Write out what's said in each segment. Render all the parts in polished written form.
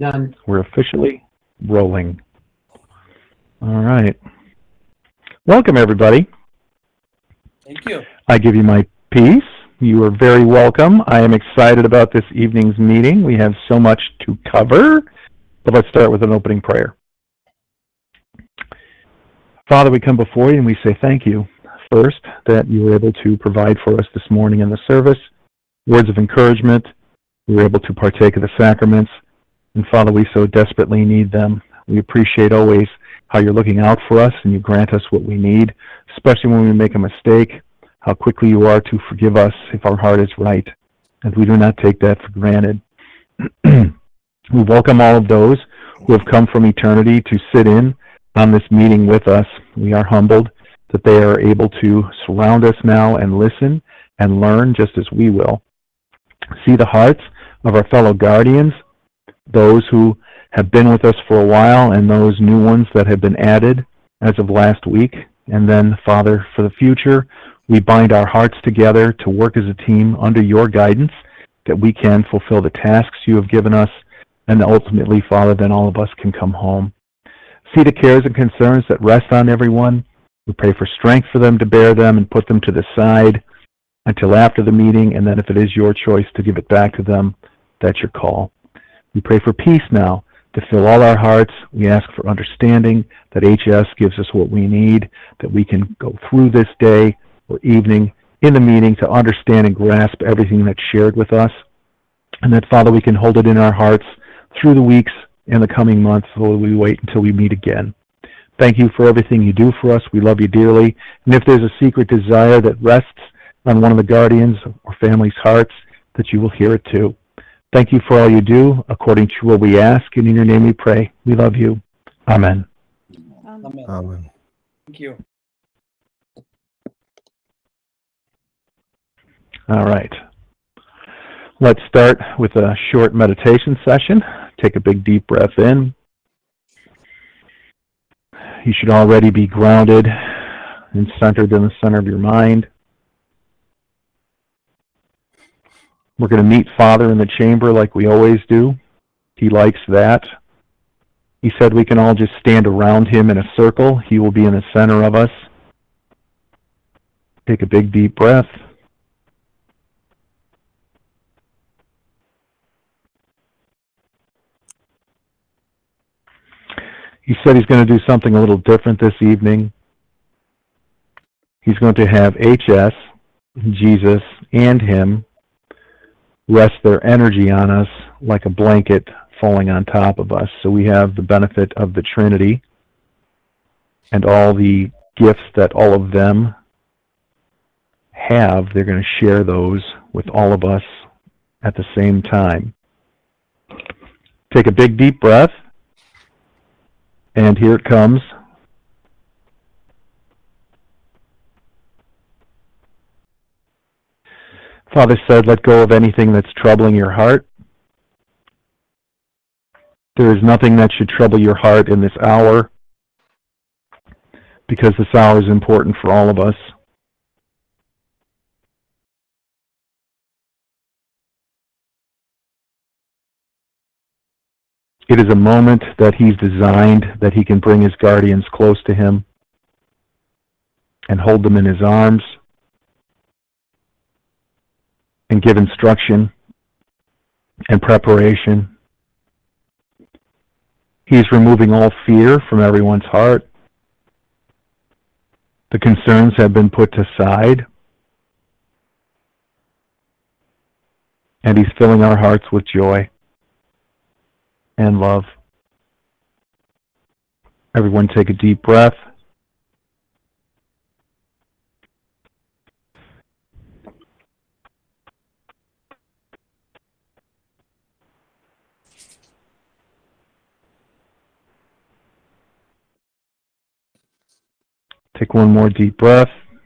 Done. We're officially rolling. All right. Welcome, everybody. Thank you. I give you my peace. You are very welcome. I am excited about this evening's meeting. We have so much to cover, but let's start with an opening prayer. Father, we come before you and we say thank you. First, that you were able to provide for us this morning in the service, words of encouragement. We were able to partake of the sacraments. And Father, we so desperately need them. We appreciate always how you're looking out for us and you grant us what we need, especially when we make a mistake, how quickly you are to forgive us if our heart is right. And we do not take that for granted. We welcome all of those who have come from eternity to sit in on this meeting with us. We are humbled that they are able to surround us now and listen and learn just as we will. See the hearts of our fellow guardians, those who have been with us for a while and those new ones that have been added as of last week. And then, Father, for the future, we bind our hearts together to work as a team under your guidance, that we can fulfill the tasks you have given us, and ultimately, Father, then all of us can come home. See the cares and concerns that rest on everyone. We pray for strength for them to bear them and put them to the side until after the meeting, and then if it is your choice to give it back to them, that's your call. We pray for peace now to fill all our hearts. We ask for understanding that HS gives us what we need, that we can go through this day or evening in the meeting to understand and grasp everything that's shared with us, and that, Father, we can hold it in our hearts through the weeks and the coming months while we wait until we meet again. Thank you for everything you do for us. We love you dearly. And if there's a secret desire that rests on one of the guardians or family's hearts, that you will hear it too. Thank you for all you do, according to what we ask, and in your name we pray. We love you. Amen. Amen. Amen. Thank you. All right. Let's start with a short meditation session. Take a big deep breath in. You should already be grounded and centered in the center of your mind. We're going to meet Father in the chamber like we always do. He likes that. He said we can all just stand around him in a circle. He will be in the center of us. Take a big deep breath. He said he's going to do something a little different this evening. He's going to have HS, Jesus, and him rest their energy on us like a blanket falling on top of us. So we have the benefit of the Trinity and all the gifts that all of them have. They're going to share those with all of us at the same time. Take a big deep breath. And here it comes. Father said, let go of anything that's troubling your heart. There is nothing that should trouble your heart in this hour, because this hour is important for all of us. It is a moment that he's designed that he can bring his guardians close to him and hold them in his arms and give instruction and preparation. He's removing all fear from everyone's heart. The concerns have been put aside, and he's filling our hearts with joy and love. Everyone take a deep breath. Take one more deep breath.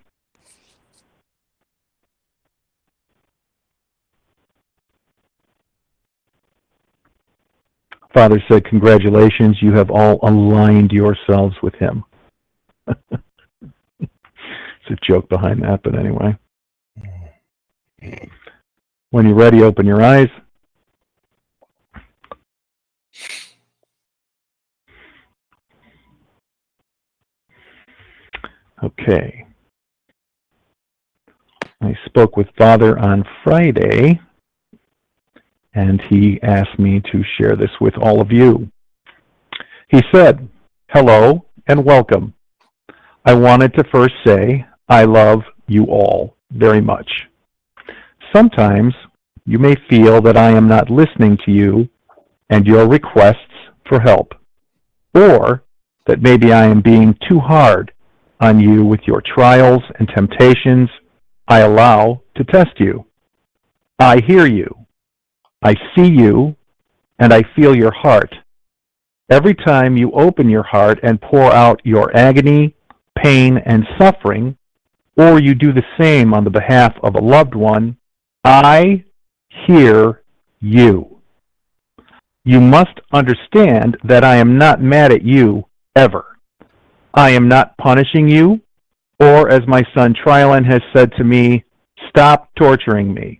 Father said, congratulations, you have all aligned yourselves with him. It's a joke behind that, but anyway. When you're ready, open your eyes. Okay. I spoke with Father on Friday, and he asked me to share this with all of you. He said, "Hello and welcome. I wanted to first say I love you all very much. Sometimes you may feel that I am not listening to you and your requests for help, or that maybe I am being too hard on you with your trials and temptations I allow to test you. I hear you, I see you, and I feel your heart. Every time you open your heart and pour out your agony, pain, and suffering, or you do the same on the behalf of a loved one, I hear you. You must understand that I am not mad at you, ever. I am not punishing you, or as my son Trylan has said to me, stop torturing me.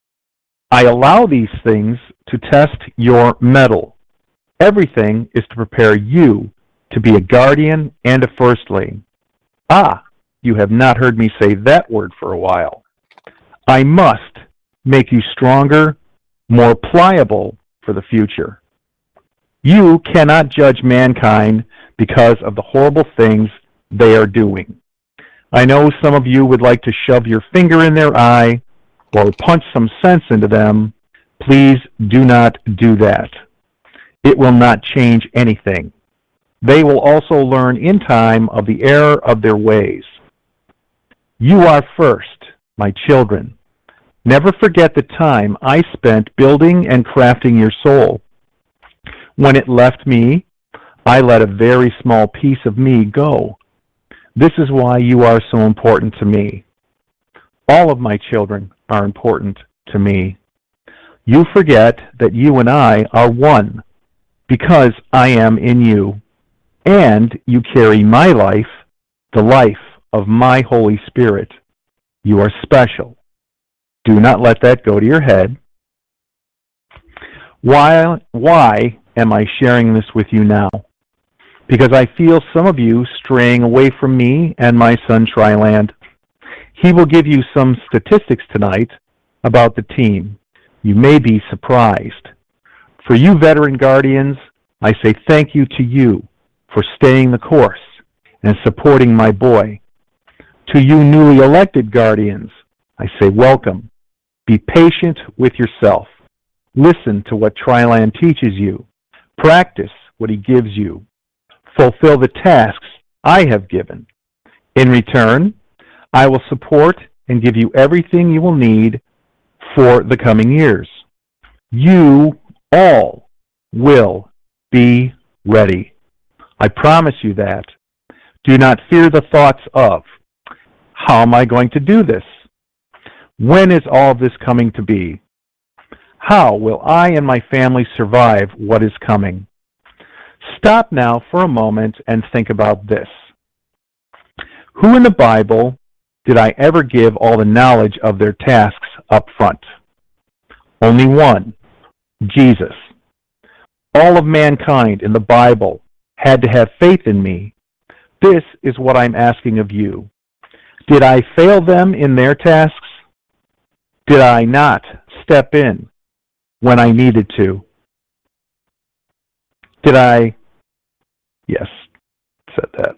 I allow these things to test your mettle. Everything is to prepare you to be a guardian and a firstling. Ah, you have not heard me say that word for a while. I must make you stronger, more pliable for the future. You cannot judge mankind because of the horrible things they are doing. I know some of you would like to shove your finger in their eye or punch some sense into them. Please do not do that. It will not change anything. They will also learn in time of the error of their ways. You are first, my children. Never forget the time I spent building and crafting your soul. When it left me, I let a very small piece of me go. This is why you are so important to me. All of my children are important to me. You forget that you and I are one because I am in you, and you carry my life, the life of my Holy Spirit. You are special. Do not let that go to your head. Why am I sharing this with you now? Because I feel some of you straying away from me and my son Tryland. He will give you some statistics tonight about the team. You may be surprised. For you veteran guardians, I say thank you to you for staying the course and supporting my boy. To you newly elected guardians, I say welcome. Be patient with yourself. Listen to what Tryland teaches you. Practice what he gives you. Fulfill the tasks I have given. In return, I will support and give you everything you will need for the coming years. You all will be ready. I promise you that. Do not fear the thoughts of, how am I going to do this? When is all this coming to be? How will I and my family survive what is coming? Stop now for a moment and think about this. Who in the Bible did I ever give all the knowledge of their tasks up front? Only one, Jesus. All of mankind in the Bible had to have faith in me. This is what I'm asking of you. Did I fail them in their tasks? Did I not step in when I needed to? Yes, said that.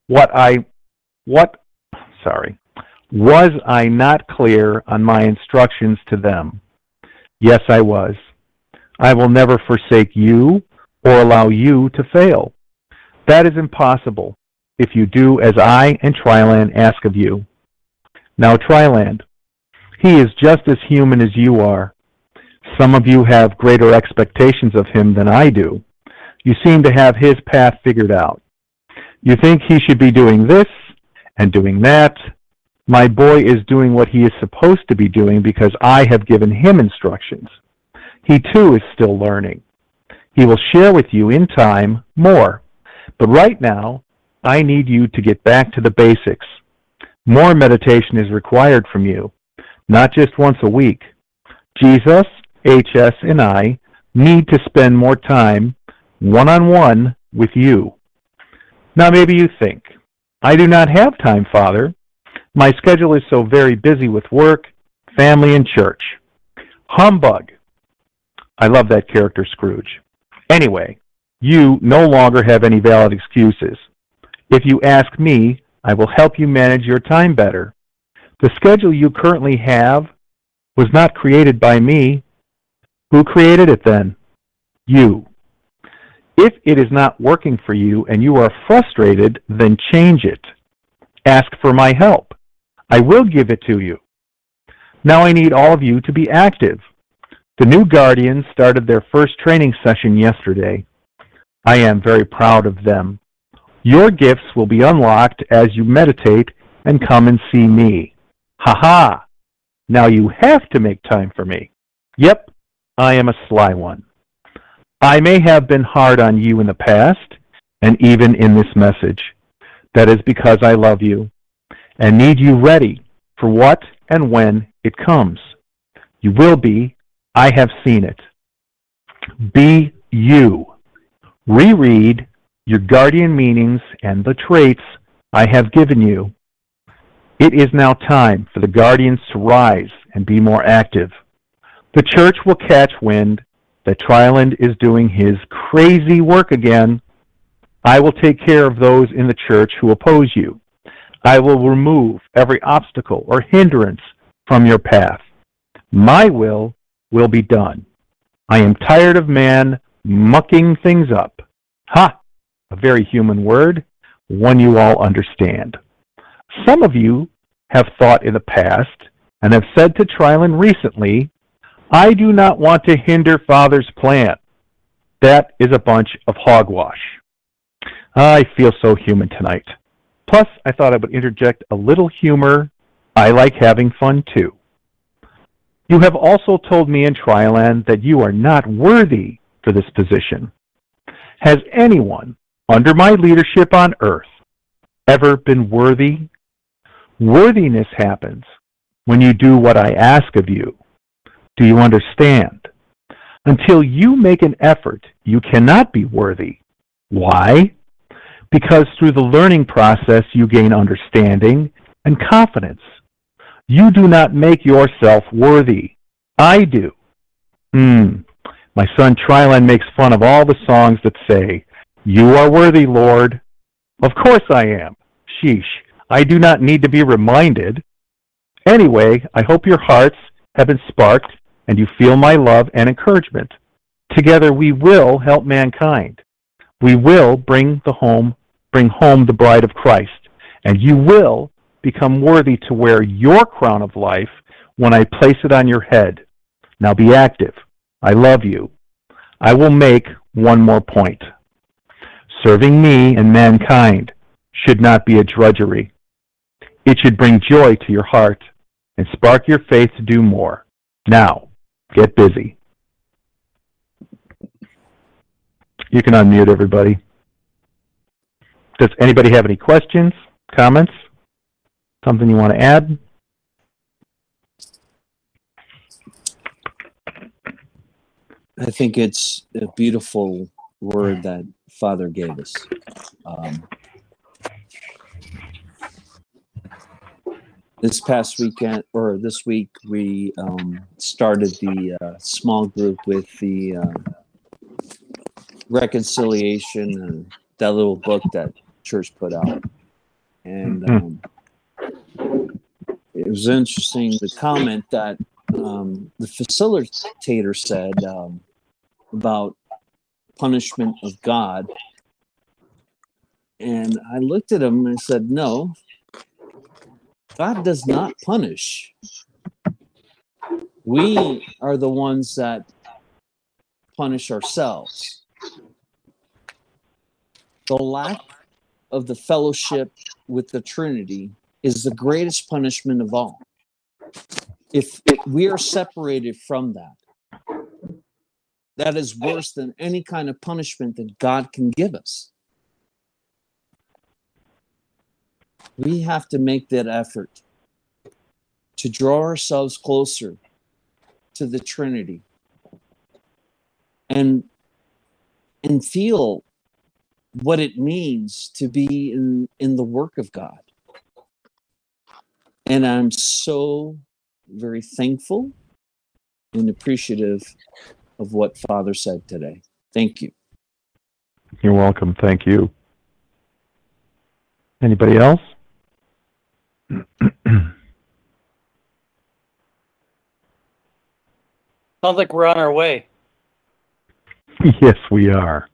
Was I not clear on my instructions to them? Yes, I was. I will never forsake you or allow you to fail. That is impossible if you do as I and Tryland ask of you. Now, Tryland, he is just as human as you are. Some of you have greater expectations of him than I do. You seem to have his path figured out. You think he should be doing this and doing that. My boy is doing what he is supposed to be doing because I have given him instructions. He too is still learning. He will share with you in time more. But right now, I need you to get back to the basics. More meditation is required from you, not just once a week. Jesus, HS, and I need to spend more time one-on-one with you. Now maybe you think, I do not have time, Father. My schedule is so very busy with work, family, and church. Humbug. I love that character, Scrooge. Anyway, you no longer have any valid excuses. If you ask me, I will help you manage your time better. The schedule you currently have was not created by me. Who created it then? You. If it is not working for you and you are frustrated, then change it. Ask for my help. I will give it to you. Now I need all of you to be active. The new Guardians started their first training session yesterday. I am very proud of them. Your gifts will be unlocked as you meditate and come and see me. Ha ha! Now you have to make time for me. Yep, I am a sly one. I may have been hard on you in the past, and even in this message. That is because I love you, and need you ready for what and when it comes. You will be. I have seen it. Be you. Reread your guardian meanings and the traits I have given you. It is now time for the guardians to rise and be more active. The church will catch wind that Tryland is doing his crazy work again. I will take care of those in the church who oppose you. I will remove every obstacle or hindrance from your path. My will be done. I am tired of man mucking things up. Ha! A very human word, one you all understand. Some of you have thought in the past and have said to Tryland recently, I do not want to hinder Father's plan. That is a bunch of hogwash. I feel so human tonight. Plus, I thought I would interject a little humor. I like having fun too. You have also told me in Tryland that you are not worthy for this position. Has anyone under my leadership on earth ever been worthy? Worthiness happens when you do what I ask of you. Do you understand? Until you make an effort, you cannot be worthy. Why? Because through the learning process you gain understanding and confidence. You do not make yourself worthy. I do. My son Tryland makes fun of all the songs that say, You are worthy, Lord. Of course I am. Sheesh, I do not need to be reminded. Anyway, I hope your hearts have been sparked and you feel my love and encouragement. Together we will help mankind. We will bring home the bride of Christ, and you will become worthy to wear your crown of life when I place it on your head. Now be active. I love you. I will make one more point. Serving me and mankind should not be a drudgery. It should bring joy to your heart and spark your faith to do more. Now, get busy. You can unmute everybody. Does anybody have any questions, comments, something you want to add? I think it's a beautiful word that Father gave us. This past weekend, or this week, we started the small group with the reconciliation and that little book that church put out. And it was interesting, the comment that the facilitator said about punishment of God. And I looked at him and I said, no, God does not punish. We are the ones that punish ourselves. The lack of the fellowship with the Trinity is the greatest punishment of all. If we are separated from that, that is worse than any kind of punishment that God can give us. We have to make that effort to draw ourselves closer to the Trinity and feel what it means to be in the work of God. And I'm so very thankful and appreciative of what Father said today. Thank you. You're welcome. Thank you. Anybody else? Sounds like we're on our way. Yes, we are.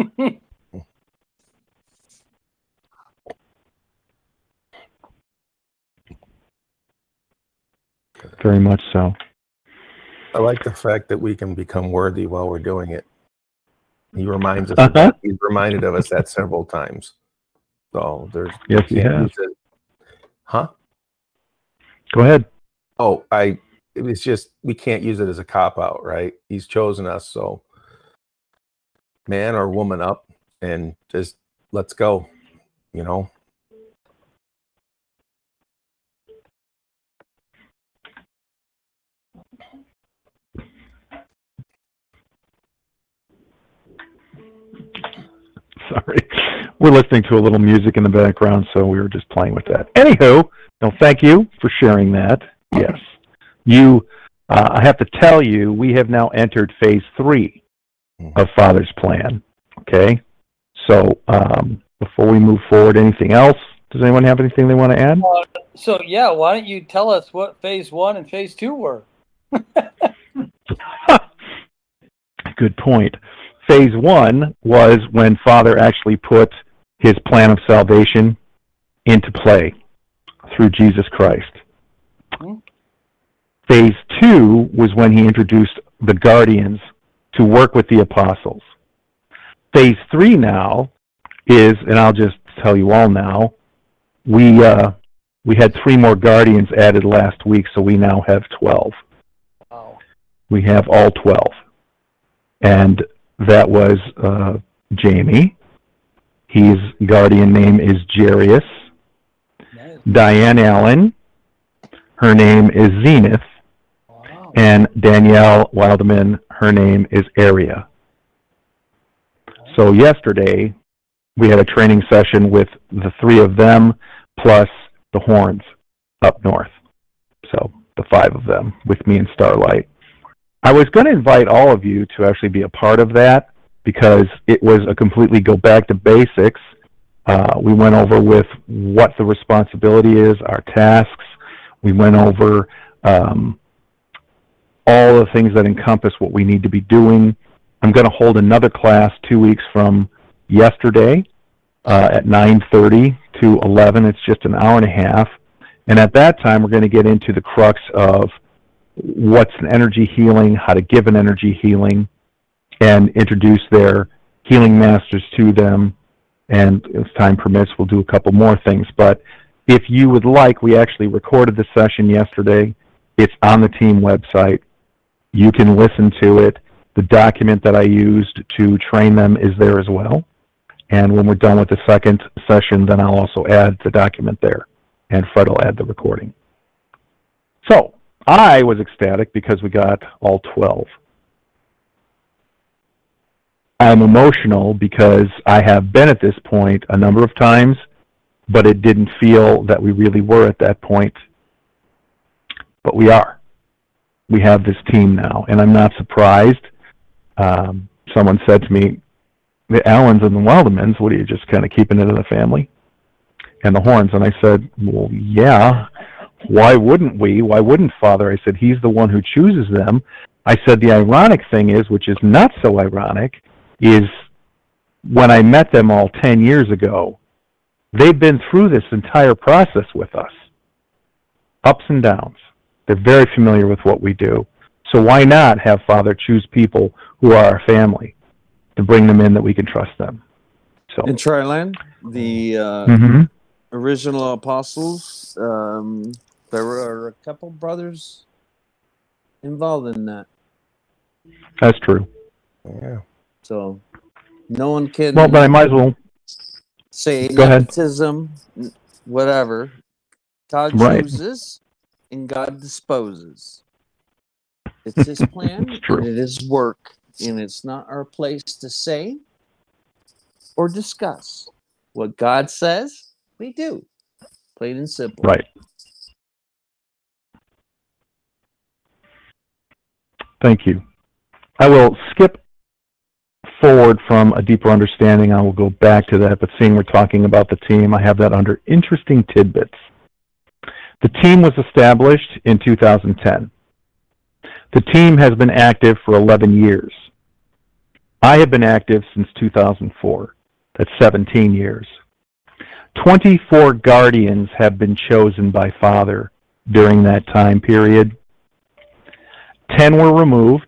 Very much so. I like the fact that we can become worthy while we're doing it. He reminds us of that. He's reminded of us that several times. So there's Yes, he has. Huh? Go ahead. Oh, it's just we can't use it as a cop out, right? He's chosen us, so man or woman up and just let's go, you know. Sorry. We're listening to a little music in the background, so we were just playing with that. Anywho, no, thank you for sharing that. Yes. I have to tell you, we have now entered phase 3 of Father's plan. Okay? So, before we move forward, anything else? Does anyone have anything they want to add? So, yeah, why don't you tell us what phase 1 and phase 2 were? Good point. Phase 1 was when Father actually put his plan of salvation into play through Jesus Christ. Hmm. Phase 2 was when he introduced the guardians to work with the apostles. Phase 3 now is, and I'll just tell you all now, we had 3 more guardians added last week, so we now have 12. Wow. We have all 12. And that was Jamie. His guardian name is Jarius. Nice. Diane Allen. Her name is Zenith. Wow. And Danielle Wildman, her name is Aria. So yesterday, we had a training session with the 3 of them, plus the Horns up north. So the 5 of them, with me and Starlight. I was going to invite all of you to actually be a part of that because it was a completely go back to basics. We went over with what the responsibility is, our tasks. We went over all the things that encompass what we need to be doing. I'm going to hold another class 2 weeks from yesterday at 9:30 to 11. It's just an hour and a half. And at that time, we're going to get into the crux of what's an energy healing, how to give an energy healing, and introduce their healing masters to them. And if time permits, we'll do a couple more things. But if you would like, we actually recorded the session yesterday. It's on the team website. You can listen to it. The document that I used to train them is there as well. And when we're done with the second session, then I'll also add the document there. And Fred will add the recording. So, I was ecstatic because we got all 12. I'm emotional because I have been at this point a number of times, but it didn't feel that we really were at that point. But we are. We have this team now, and I'm not surprised. Someone said to me, the Allens and the Wildemans, what are you, just kind of keeping it in the family? And the Horns. And I said, well, yeah. Why wouldn't we? Why wouldn't Father? I said, he's the one who chooses them. I said, the ironic thing is, which is not so ironic, is when I met them all 10 years ago, they've been through this entire process with us. Ups and downs. They're very familiar with what we do. So why not have Father choose people who are our family to bring them in that we can trust them? So In Triland, the Mhm. original apostles, there were a couple brothers involved in that. That's true. Yeah. So no one can Well, but I might as well. say Go ahead. nepotism, whatever. God Right. chooses and God disposes. It's his plan It's true. and it is work. And it's not our place to say or discuss. What God says, we do. Plain and simple. Right. Thank you. I will skip forward from a deeper understanding. I will go back to that, but seeing we're talking about the team, I have that under interesting tidbits. The team was established in 2010. The team has been active for 11 years. I have been active since 2004. That's 17 years. 24 guardians have been chosen by Father during that time period. 10 were removed.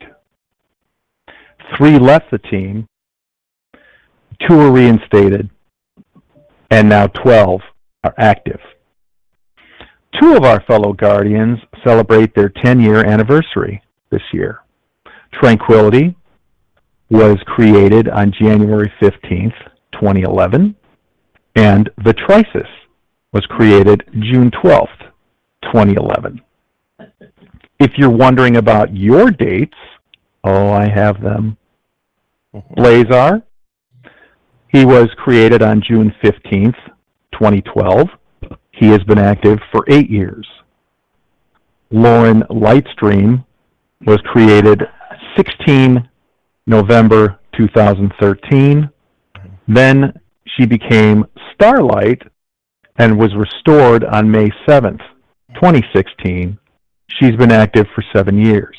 3 left the team. 2 were reinstated. And now 12 are active. 2 of our fellow guardians celebrate their 10-year anniversary this year. Tranquility was created on January 15th, 2011, and the Trisis was created June 12th, 2011. If you're wondering about your dates, I have them. Blazar, he was created on June 15th, 2012. He has been active for 8 years. Lauren Lightstream was created 16 November 2013. Then she became Starlight and was restored on May 7th, 2016. She's been active for 7 years.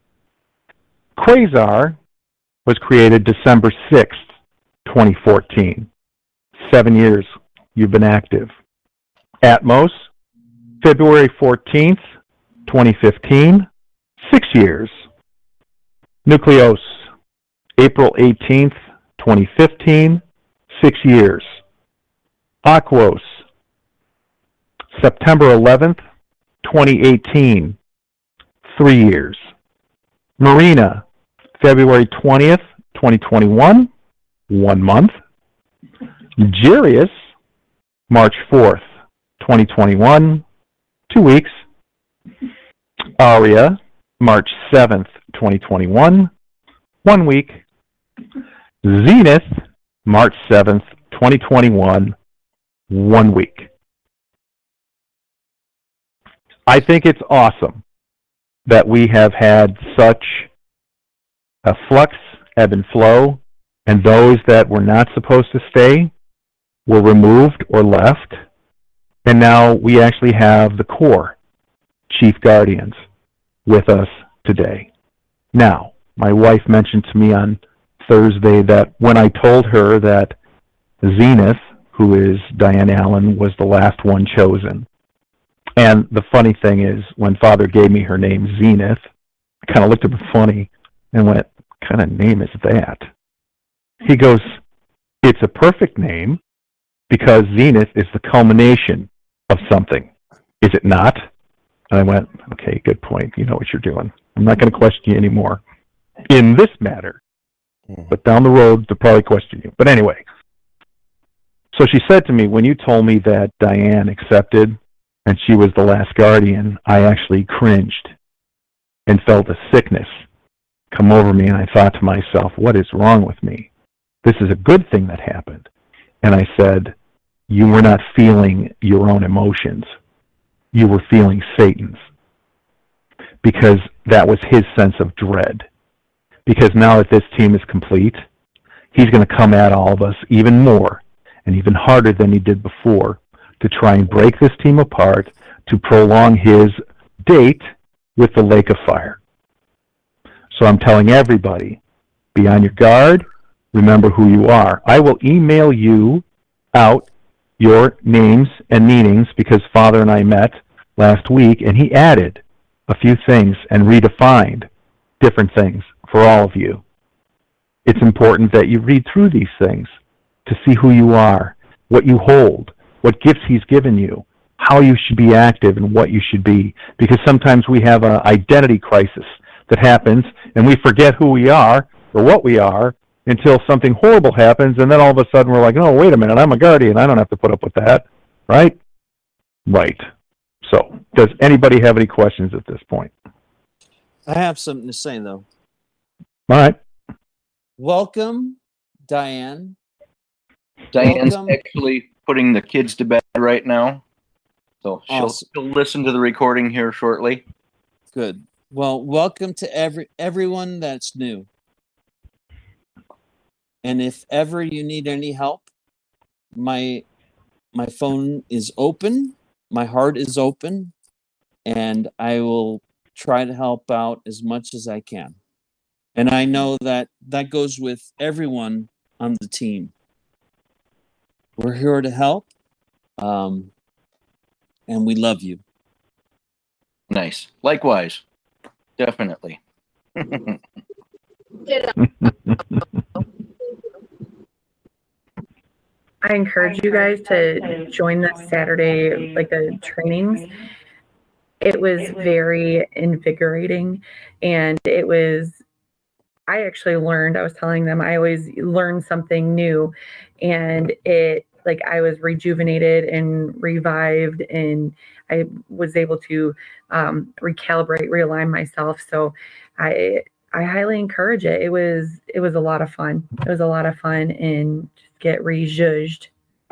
Quasar was created December 6th, 2014. 7 years you've been active. Atmos, February 14th, 2015, 6 years. Nucleos, April 18th, 2015, 6 years. Aquos, September 11th, 2018, 3 years. Marina, February 20th, 2021, 1 month. Jarius, March 4th, 2021, 2 weeks. Aria, March 7th, 2021, 1 week. Zenith, March 7th, 2021, 1 week. I think it's awesome that we have had such a flux, ebb and flow, and those that were not supposed to stay were removed or left. And now we actually have the core chief guardians with us today. Now, my wife mentioned to me on Thursday that when I told her that Zenith, who is Diane Allen, was the last one chosen. And the funny thing is, when Father gave me her name, Zenith, I kind of looked at him funny and went, what kind of name is that? He goes, it's a perfect name because Zenith is the culmination of something. Is it not? And I went, okay, good point. You know what you're doing. I'm not going to question you anymore in this matter. But down the road, they'll probably question you. But anyway, so she said to me, when you told me that Diane accepted and she was the last guardian, I actually cringed and felt a sickness come over me. And I thought to myself, what is wrong with me? This is a good thing that happened. And I said, you were not feeling your own emotions. You were feeling Satan's. Because that was his sense of dread. Because now that this team is complete, he's going to come at all of us even more and even harder than he did before to try and break this team apart, to prolong his date with the lake of fire. So I'm telling everybody, be on your guard, remember who you are. I will email you out your names and meanings because Father and I met last week and he added a few things and redefined different things for all of you. It's important that you read through these things to see who you are, what you hold, what gifts he's given you, how you should be active and what you should be. Because sometimes we have an identity crisis that happens and we forget who we are or what we are until something horrible happens, and then all of a sudden we're like, oh, wait a minute, I'm a guardian. I don't have to put up with that, right? Right. So, does anybody have any questions at this point? I have something to say, though. All right. Welcome, Diane, Diane's Welcome. actually putting the kids to bed right now. So Awesome. she'll listen to the recording here shortly. Good. Well, welcome to everyone that's new. And if ever you need any help, my phone is open, my heart is open, and I will try to help out as much as I can. And I know that goes with everyone on the team. We're here to help, and we love you. Nice. Likewise. Definitely. I encourage you guys to join this Saturday, like the trainings. It was very invigorating, and I actually learned, I was telling them, I always learn something new, and I was rejuvenated and revived, and I was able to recalibrate, realign myself. So I highly encourage it. It was a lot of fun. It was a lot of fun, and just get rejudged.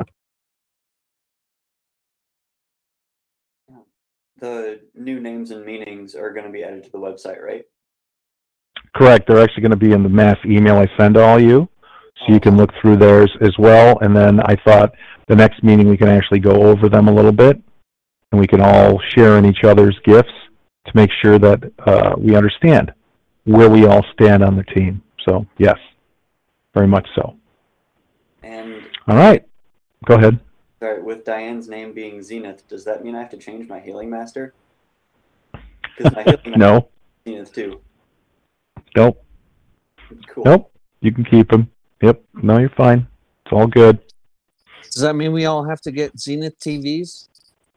The new names and meanings are going to be added to the website, right? Correct. They're actually going to be in the mass email I send to all you, so you can look through theirs as well. And then I thought the next meeting we can actually go over them a little bit, and we can all share in each other's gifts to make sure that we understand where we all stand on the team. So, yes, very much so. And All right. Go ahead. sorry, with Diane's name being Zenith, does that mean I have to change my healing master? Because my healing master No. is Zenith too. Nope. Cool. Nope. You can keep them. Yep. No, you're fine. It's all good. Does that mean we all have to get Zenith TVs?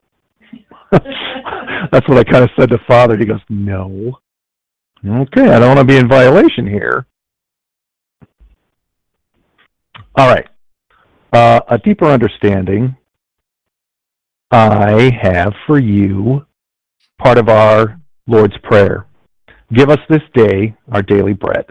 That's what I kind of said to Father. He goes, no. Okay, I don't want to be in violation here. All right. A deeper understanding I have for you, part of our Lord's Prayer. Give us this day our daily bread.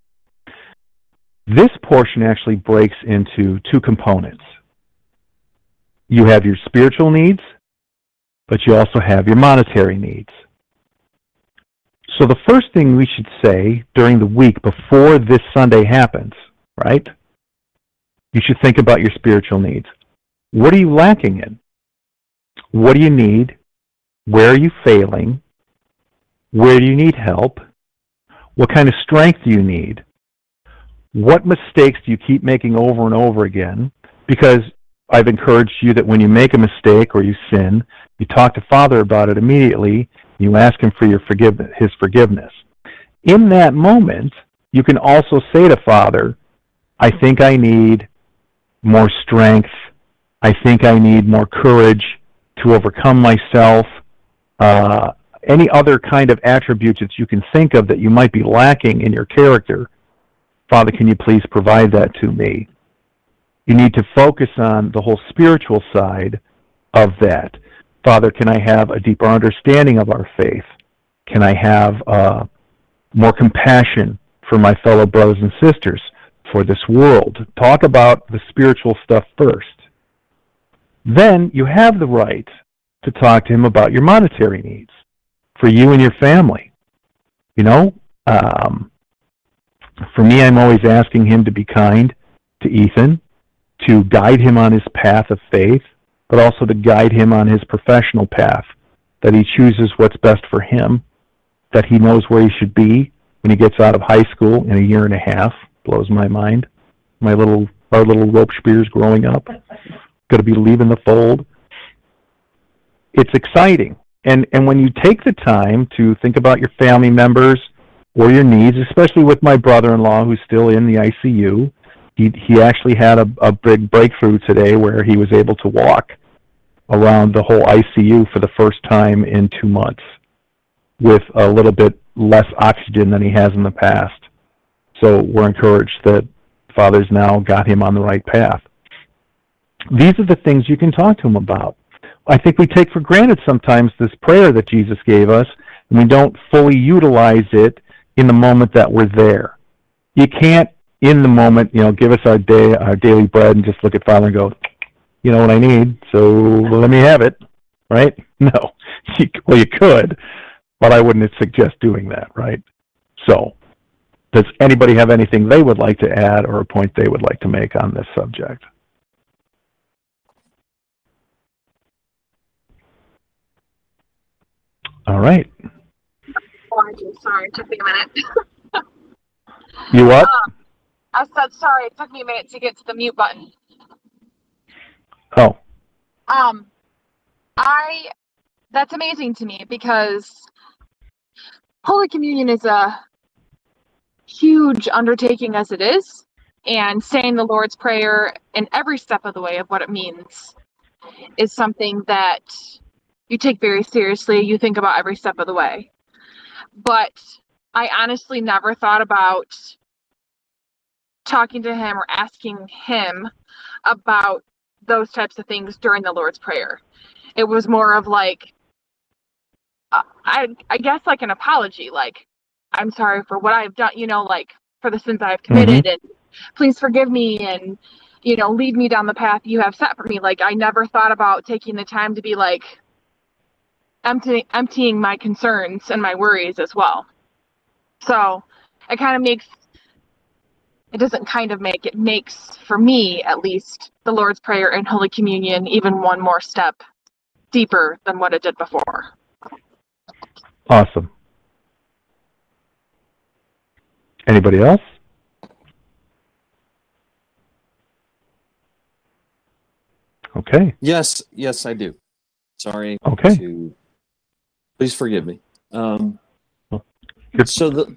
This portion actually breaks into two components. You have your spiritual needs, but you also have your monetary needs. So the first thing we should say during the week before this Sunday happens, right? You should think about your spiritual needs. What are you lacking in? What do you need? Where are you failing? Where do you need help? What kind of strength do you need? What mistakes do you keep making over and over again? Because I've encouraged you that when you make a mistake or you sin, you talk to Father about it immediately. You ask him for his forgiveness. In that moment, you can also say to Father, I think I need more strength. I think I need more courage to overcome myself. Any other kind of attributes that you can think of that you might be lacking in your character, Father, can you please provide that to me? You need to focus on the whole spiritual side of that. Father, can I have a deeper understanding of our faith? Can I have more compassion for my fellow brothers and sisters, for this world? Talk about the spiritual stuff first. Then you have the right to talk to him about your monetary needs for you and your family. You know, for me, I'm always asking him to be kind to Ethan, to guide him on his path of faith, but also to guide him on his professional path, that he chooses what's best for him, that he knows where he should be when he gets out of high school in a year and a half. Blows my mind. Our little rope spears growing up, going to be leaving the fold. It's exciting. And when you take the time to think about your family members or your needs, especially with my brother-in-law who's still in the ICU, he actually had a big breakthrough today where he was able to walk around the whole ICU for the first time in 2 months with a little bit less oxygen than he has in the past. So we're encouraged that Father's now got him on the right path. These are the things you can talk to him about. I think we take for granted sometimes this prayer that Jesus gave us, and we don't fully utilize it in the moment that we're there. You can't in the moment, give us our daily bread and just look at Father and go, you know what I need, so let me have it, right? No. Well, you could, but I wouldn't suggest doing that, right? So, does anybody have anything they would like to add or a point they would like to make on this subject? All right. Sorry, it took me a minute. You what? I said sorry, it took me a minute to get to the mute button. Oh, That's amazing to me because Holy Communion is a huge undertaking as it is, and saying the Lord's Prayer in every step of the way of what it means is something that you take very seriously. You think about every step of the way. But I honestly never thought about talking to him or asking him about those types of things during the Lord's Prayer. It was more of like, I guess like an apology, like, I'm sorry for what I've done, like for the sins I've committed, and please forgive me, and, lead me down the path you have set for me. Like, I never thought about taking the time to be like, emptying my concerns and my worries as well. So it kind of makes, it doesn't kind of make, it makes, for me at least, the Lord's Prayer and Holy Communion even one more step deeper than what it did before. awesome. Anybody else? Okay. Yes, I do. Sorry. Okay. Please forgive me. Good. So the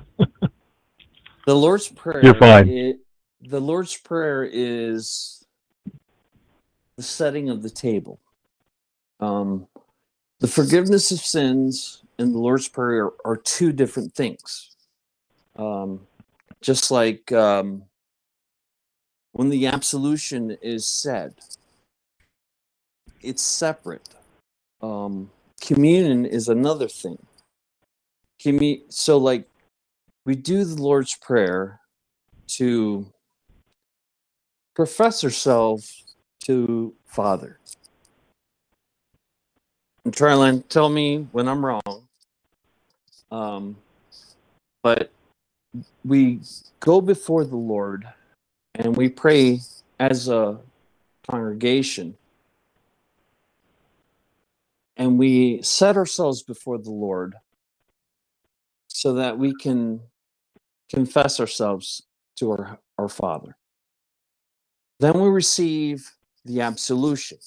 Lord's Prayer. You're fine. The Lord's Prayer is the setting of the table. The forgiveness of sins and the Lord's Prayer are two different things. Just like when the absolution is said, it's separate. Communion is another thing. So like we do the Lord's Prayer to profess ourselves to Father. And Trylan, tell me when I'm wrong. But we go before the Lord and we pray as a congregation. And we set ourselves before the Lord so that we can confess ourselves to our Father. Then we receive the absolution,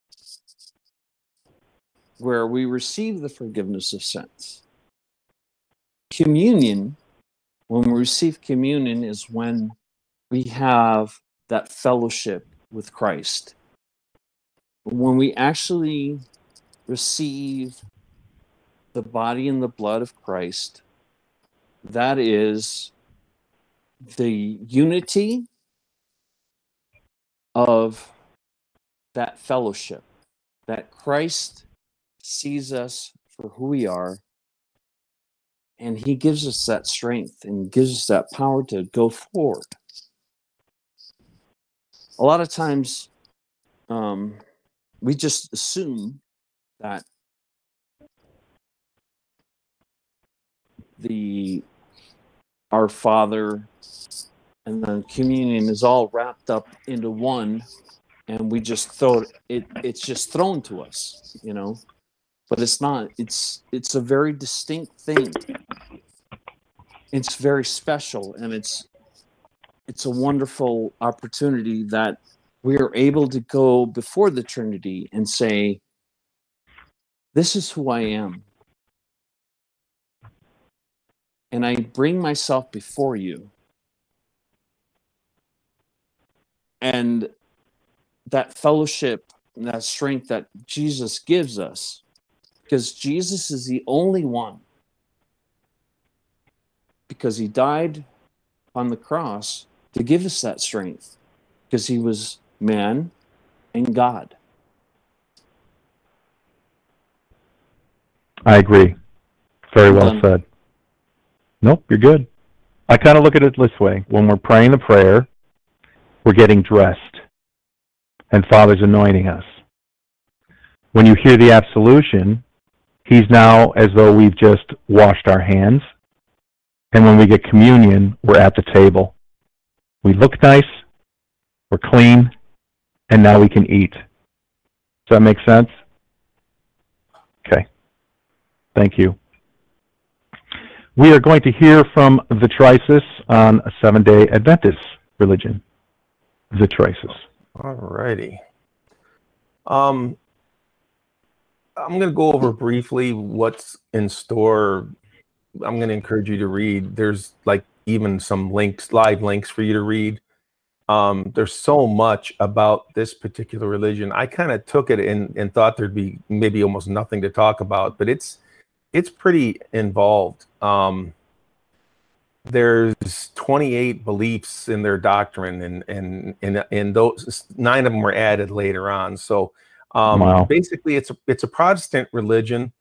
where we receive the forgiveness of sins. Communion, when we receive communion, is when we have that fellowship with Christ. When we actually receive the body and the blood of Christ, that is the unity of that fellowship, that Christ sees us for who we are, and he gives us that strength and gives us that power to go forward. A lot of times, we just assume that our Father and the communion is all wrapped up into one, and we just throw it. It's just thrown to us, But it's not. It's a very distinct thing. It's very special, and it's a wonderful opportunity that we are able to go before the Trinity and say, "This is who I am, and I bring myself before you." And that fellowship, that strength that Jesus gives us, because Jesus is the only one, because he died on the cross to give us that strength, because he was man and God. I agree. Very well Done. said. Nope, you're good. I kind of look at it this way. When we're praying the prayer, we're getting dressed, and Father's anointing us. When you hear the absolution, he's now as though we've just washed our hands. And when we get communion, we're at the table. We look nice, we're clean, and now we can eat. Does that make sense? Okay. Thank you. We are going to hear from Vitrisis on a Seventh-day Adventist religion. Vitrisis. All righty. I'm going to go over briefly what's in store. I'm going to encourage you to read. There's like even some links, live links for you to read. There's so much about this particular religion. I kind of took it and thought there'd be maybe almost nothing to talk about, but it's pretty involved. There's 28 beliefs in their doctrine, and those 9 of them were added later on. So Wow. basically, it's a Protestant religion.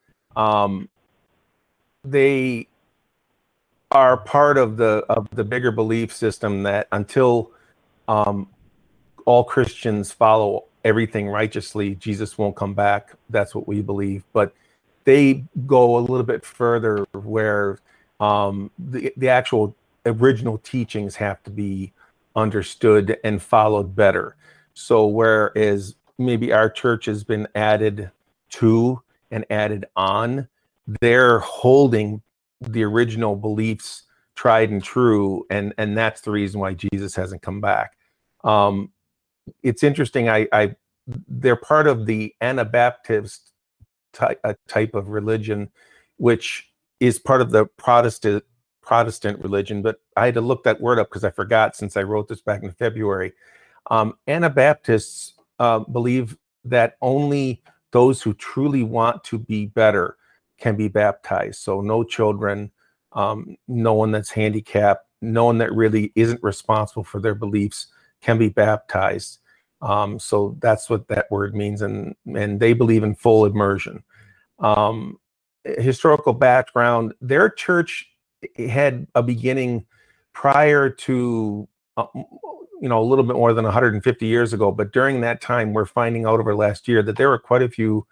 They are part of the bigger belief system that until all Christians follow everything righteously, Jesus won't come back. That's what we believe. But they go a little bit further, where the actual original teachings have to be understood and followed better. So whereas maybe our church has been added to and added on, they're holding the original beliefs tried and true, and that's the reason why Jesus hasn't come back. It's interesting. They're part of the Anabaptist type of religion, which is part of the Protestant religion. But I had to look that word up because I forgot since I wrote this back in February. Anabaptists believe that only those who truly want to be better can be baptized. So no children, no one that's handicapped, no one that really isn't responsible for their beliefs can be baptized. So that's what that word means, and they believe in full immersion. Historical background: their church had a beginning prior to a little bit more than 150 years ago, but during that time, we're finding out over last year that there were quite a few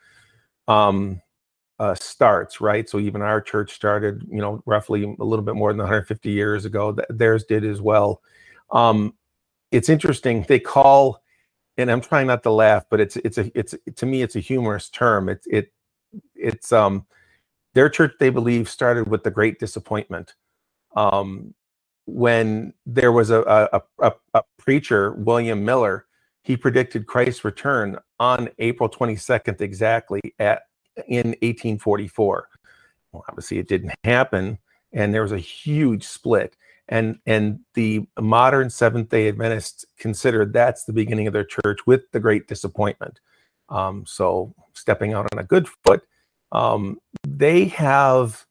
starts, right? So even our church started, roughly a little bit more than 150 years ago. Theirs did as well. It's interesting. They call, and I'm trying not to laugh, but it's to me, it's a humorous term. It's their church, they believe, started with the Great Disappointment. When there was a preacher, William Miller, he predicted Christ's return on April 22nd exactly in 1844. Well, obviously it didn't happen, and there was a huge split. And the modern Seventh-day Adventists consider that's the beginning of their church with the Great Disappointment. So stepping out on a good foot, they have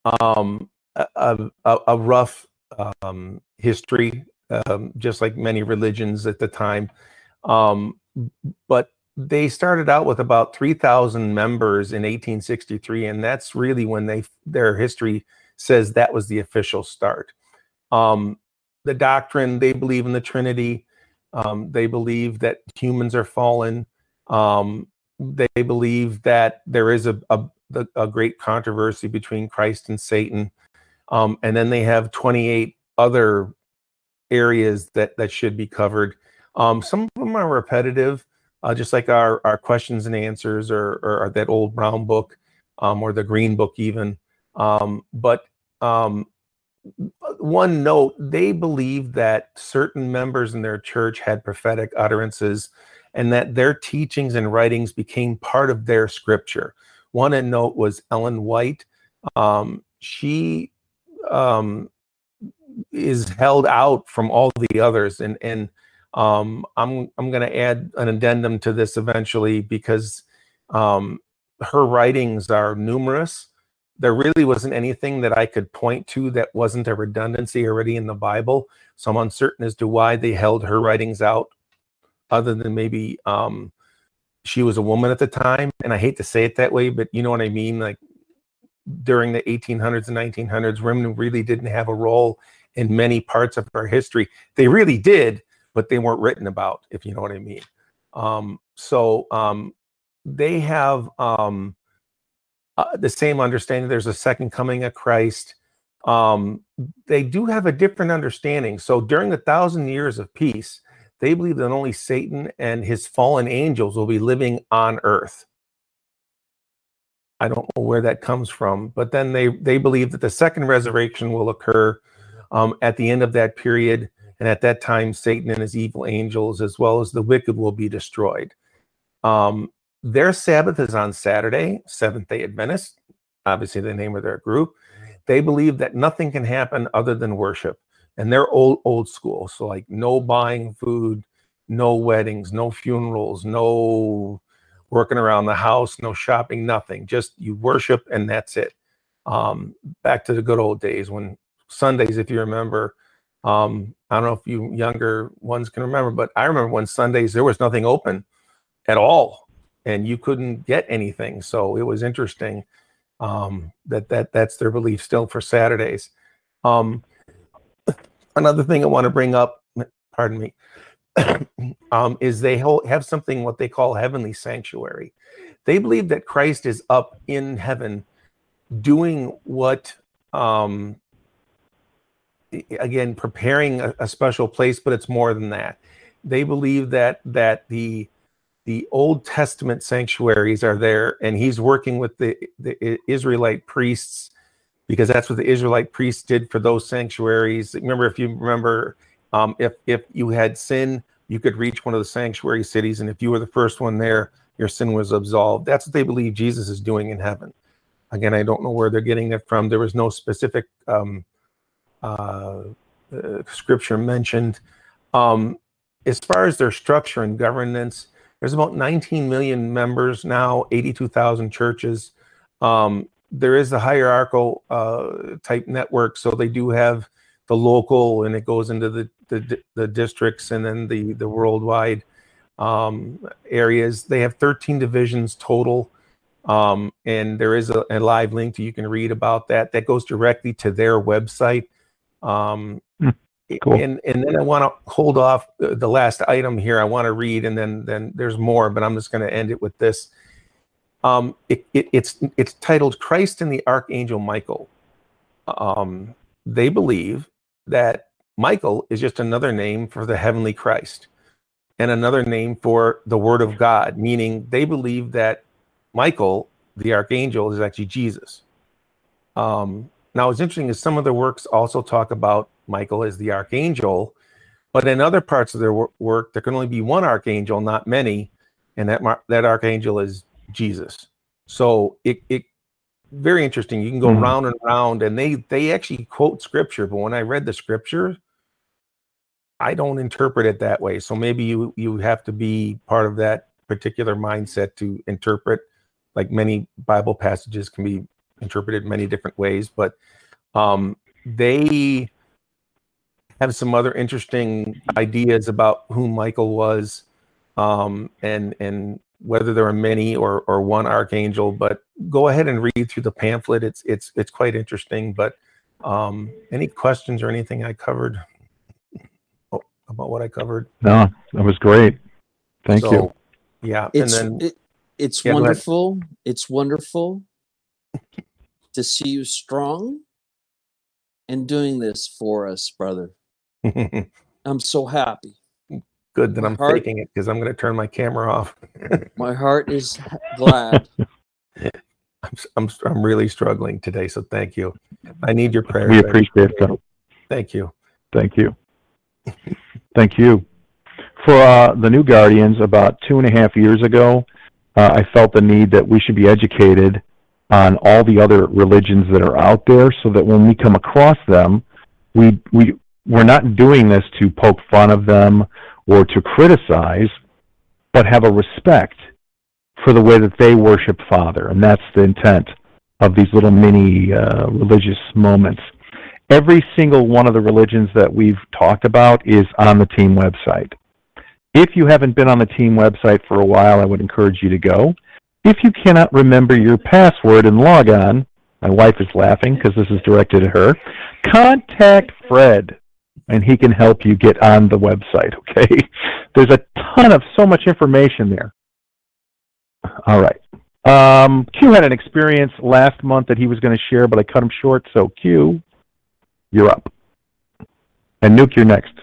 a rough history, just like many religions at the time. But they started out with about 3,000 members in 1863, and that's really when their history says that was the official start. The doctrine, they believe in the Trinity. They believe that humans are fallen. They believe that there is a great controversy between Christ and Satan. And then they have 28 other areas that should be covered. Some of them are repetitive, just like our questions and answers or that old brown book, or the green book even. But one note, they believe that certain members in their church had prophetic utterances and that their teachings and writings became part of their scripture. One note was Ellen White. She is held out from all the others, and I'm going to add an addendum to this eventually, because her writings are numerous. There really wasn't anything that I could point to that wasn't a redundancy already in the Bible. So I'm uncertain as to why they held her writings out, other than maybe she was a woman at the time. And I hate to say it that way, but you know what I mean? Like during the 1800s and 1900s, women really didn't have a role in many parts of our history. They really did, but they weren't written about, if you know what I mean. They have the same understanding. There's a second coming of Christ. They do have a different understanding. So during the 1,000 years of peace, they believe that only Satan and his fallen angels will be living on earth. I don't know where that comes from, but then they believe that the second resurrection will occur at the end of that period. And at that time, Satan and his evil angels, as well as the wicked, will be destroyed. Their Sabbath is on Saturday, Seventh-day Adventist, obviously the name of their group. They believe that nothing can happen other than worship. And they're old school. So like no buying food, no weddings, no funerals, no working around the house, no shopping, nothing. Just you worship and that's it. Back to the good old days when Sundays, if you remember, I don't know if you younger ones can remember, but I remember when Sundays there was nothing open at all and you couldn't get anything. So it was interesting that's their belief still for Saturdays. Another thing I want to bring up, pardon me, is they have something what they call heavenly sanctuary. They believe that Christ is up in heaven doing what, again, preparing a special place, but it's more than that. They believe that the Old Testament sanctuaries are there, and he's working with the Israelite priests, because that's what the Israelite priests did for those sanctuaries. If you remember, if you had sin, you could reach one of the sanctuary cities, and if you were the first one there, your sin was absolved. That's what they believe Jesus is doing in heaven. Again, I don't know where they're getting it from. There was no specific scripture mentioned. As far as their structure and governance, there's about 19 million members now, 82,000 churches. There is a hierarchical type network, so they do have the local, and it goes into the districts, and then the worldwide areas. They have 13 divisions total, and there is a live link you can read about that. That goes directly to their website. Cool. And then I want to hold off the last item here. I want to read, and then there's more, but I'm just going to end it with this. It's titled Christ and the Archangel Michael. They believe that Michael is just another name for the heavenly Christ and another name for the Word of God, meaning they believe that Michael, the Archangel, is actually Jesus. Now, what's interesting is some of their works also talk about Michael as the Archangel, but in other parts of their work, there can only be one Archangel, not many, and that Archangel is Jesus. So it very interesting. You can go round and round, and they actually quote scripture, but when I read the scripture, I don't interpret it that way. So maybe you have to be part of that particular mindset to interpret. Like many Bible passages can be interpreted many different ways, but they have some other interesting ideas about who Michael was, and whether there are many or one archangel. But go ahead and read through the pamphlet. It's quite interesting. But any questions or anything I covered about what I covered? No, that was great. Thank you. Yeah, It's wonderful. It's wonderful to see you strong and doing this for us, brother. I'm so happy. Good that I'm faking it, because I'm going to turn my camera off. My heart is glad. I'm really struggling today, so thank you. I need your prayers. We appreciate that. Thank you. Thank you. Thank you. For the New Guardians, about 2.5 years ago, I felt the need that we should be educated on all the other religions that are out there, so that when we come across them, we're not doing this to poke fun of them or to criticize, but have a respect for the way that they worship Father. And that's the intent of these little mini religious moments. Every single one of the religions that we've talked about is on the team website. If you haven't been on the team website for a while, I would encourage you to go. If you cannot remember your password and log on, My wife is laughing because this is directed at her. Contact Fred, and he can help you get on the website, okay? There's a ton of so much information there. All right. Q had an experience last month that he was going to share, but I cut him short, so Q, you're up. And Nuke, you're next.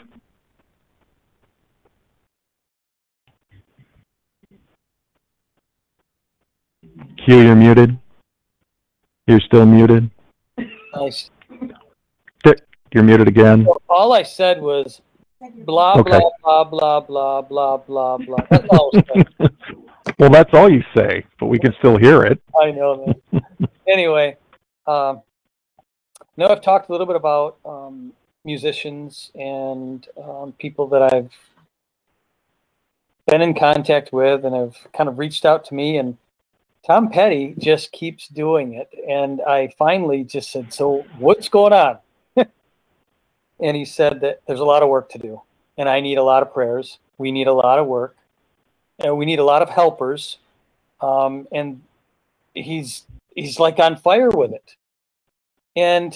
Q, you're muted. You're still muted. Nice. You're muted again. All I said was blah, Okay. blah, blah, blah, blah, blah, blah, blah. That's all I said. Well, that's all you say, but we can still hear it. I know, man. Anyway, now I've talked a little bit about musicians and people that I've been in contact with and have kind of reached out to me, and Tom Petty just keeps doing it. And I finally just said, so what's going on? And he said that there's a lot of work to do, and I need a lot of prayers. We need a lot of work, and we need a lot of helpers. And he's like on fire with it. And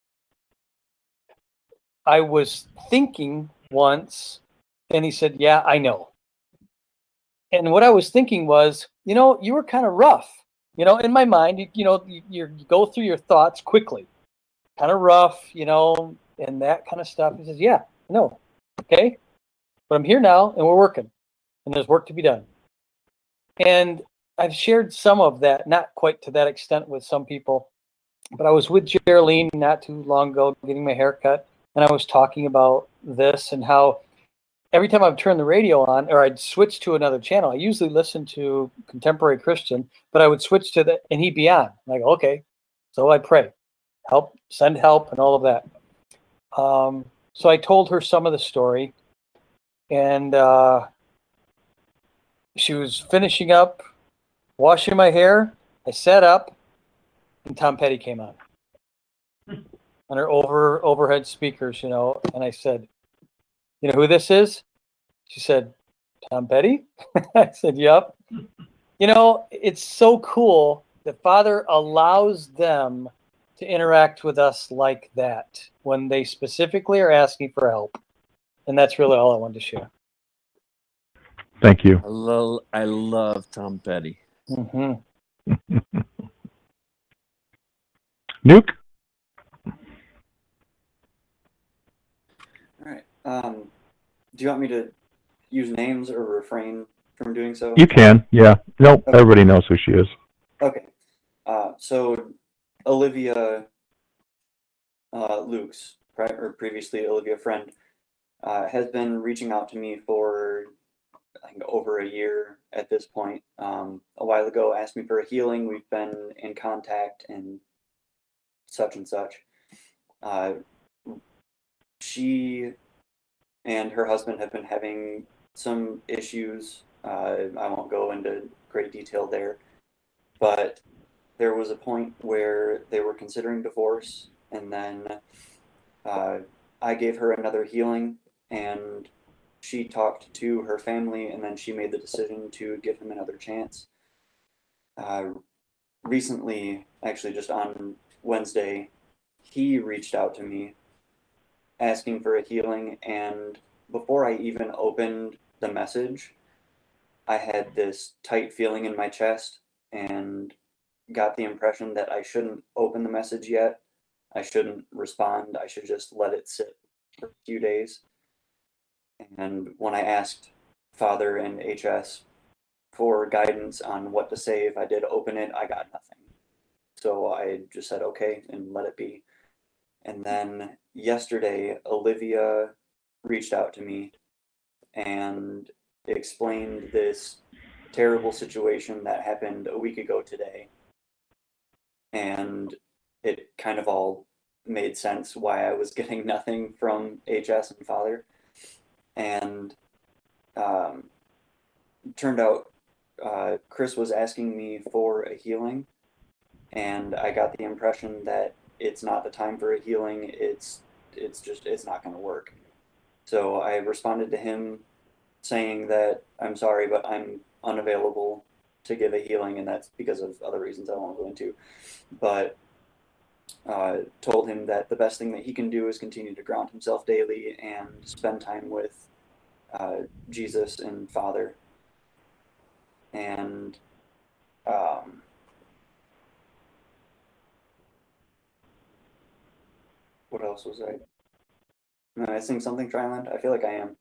I was thinking once, and he said, yeah, I know. And what I was thinking was, you were kind of rough, in my mind, you go through your thoughts quickly, kind of rough, and that kind of stuff. He says, yeah, no. Okay. But I'm here now and we're working and there's work to be done. And I've shared some of that, not quite to that extent with some people, but I was with Geraldine not too long ago getting my hair cut, and I was talking about this and how every time I've turned the radio on or I'd switch to another channel, I usually listen to contemporary Christian, but I would switch to the, and he'd be on. I'm like, okay. So I pray, help, send help and all of that. So I told her some of the story, and she was finishing up washing my hair. I sat up, and Tom Petty came on her overhead speakers, and I said, you know who this is? She said, Tom Petty? I said, yep. It's so cool that Father allows them to interact with us like that when they specifically are asking for help. And that's really all I wanted to share. Thank you. I love Tom Petty. Mm-hmm. Nuke? All right. Do you want me to use names or refrain from doing so? You can, yeah. Nope, Okay. everybody knows who she is. Okay. So Olivia Luke's, or previously Olivia Friend, has been reaching out to me for, I think, over a year at this point. A while ago, asked me for a healing. We've been in contact and such and such. She and her husband have been having some issues. I won't go into great detail there, but there was a point where they were considering divorce, and then I gave her another healing, and she talked to her family, and then she made the decision to give him another chance. Recently, actually just on Wednesday, he reached out to me asking for a healing, and before I even opened the message, I had this tight feeling in my chest and got the impression that I shouldn't open the message yet. I shouldn't respond. I should just let it sit for a few days. And when I asked Father and HS for guidance on what to say if I did open it, I got nothing. So I just said okay and let it be. And then yesterday, Olivia reached out to me and explained this terrible situation that happened a week ago today. And it kind of all made sense why I was getting nothing from HS and Father. And turned out Chris was asking me for a healing, and I got the impression that it's not the time for a healing. It's not going to work. So I responded to him saying that I'm sorry, but I'm unavailable to give a healing, and that's because of other reasons I won't go into. But told him that the best thing that he can do is continue to ground himself daily and spend time with Jesus and Father. And what else was I? Am I missing something, Triland? I feel like I am.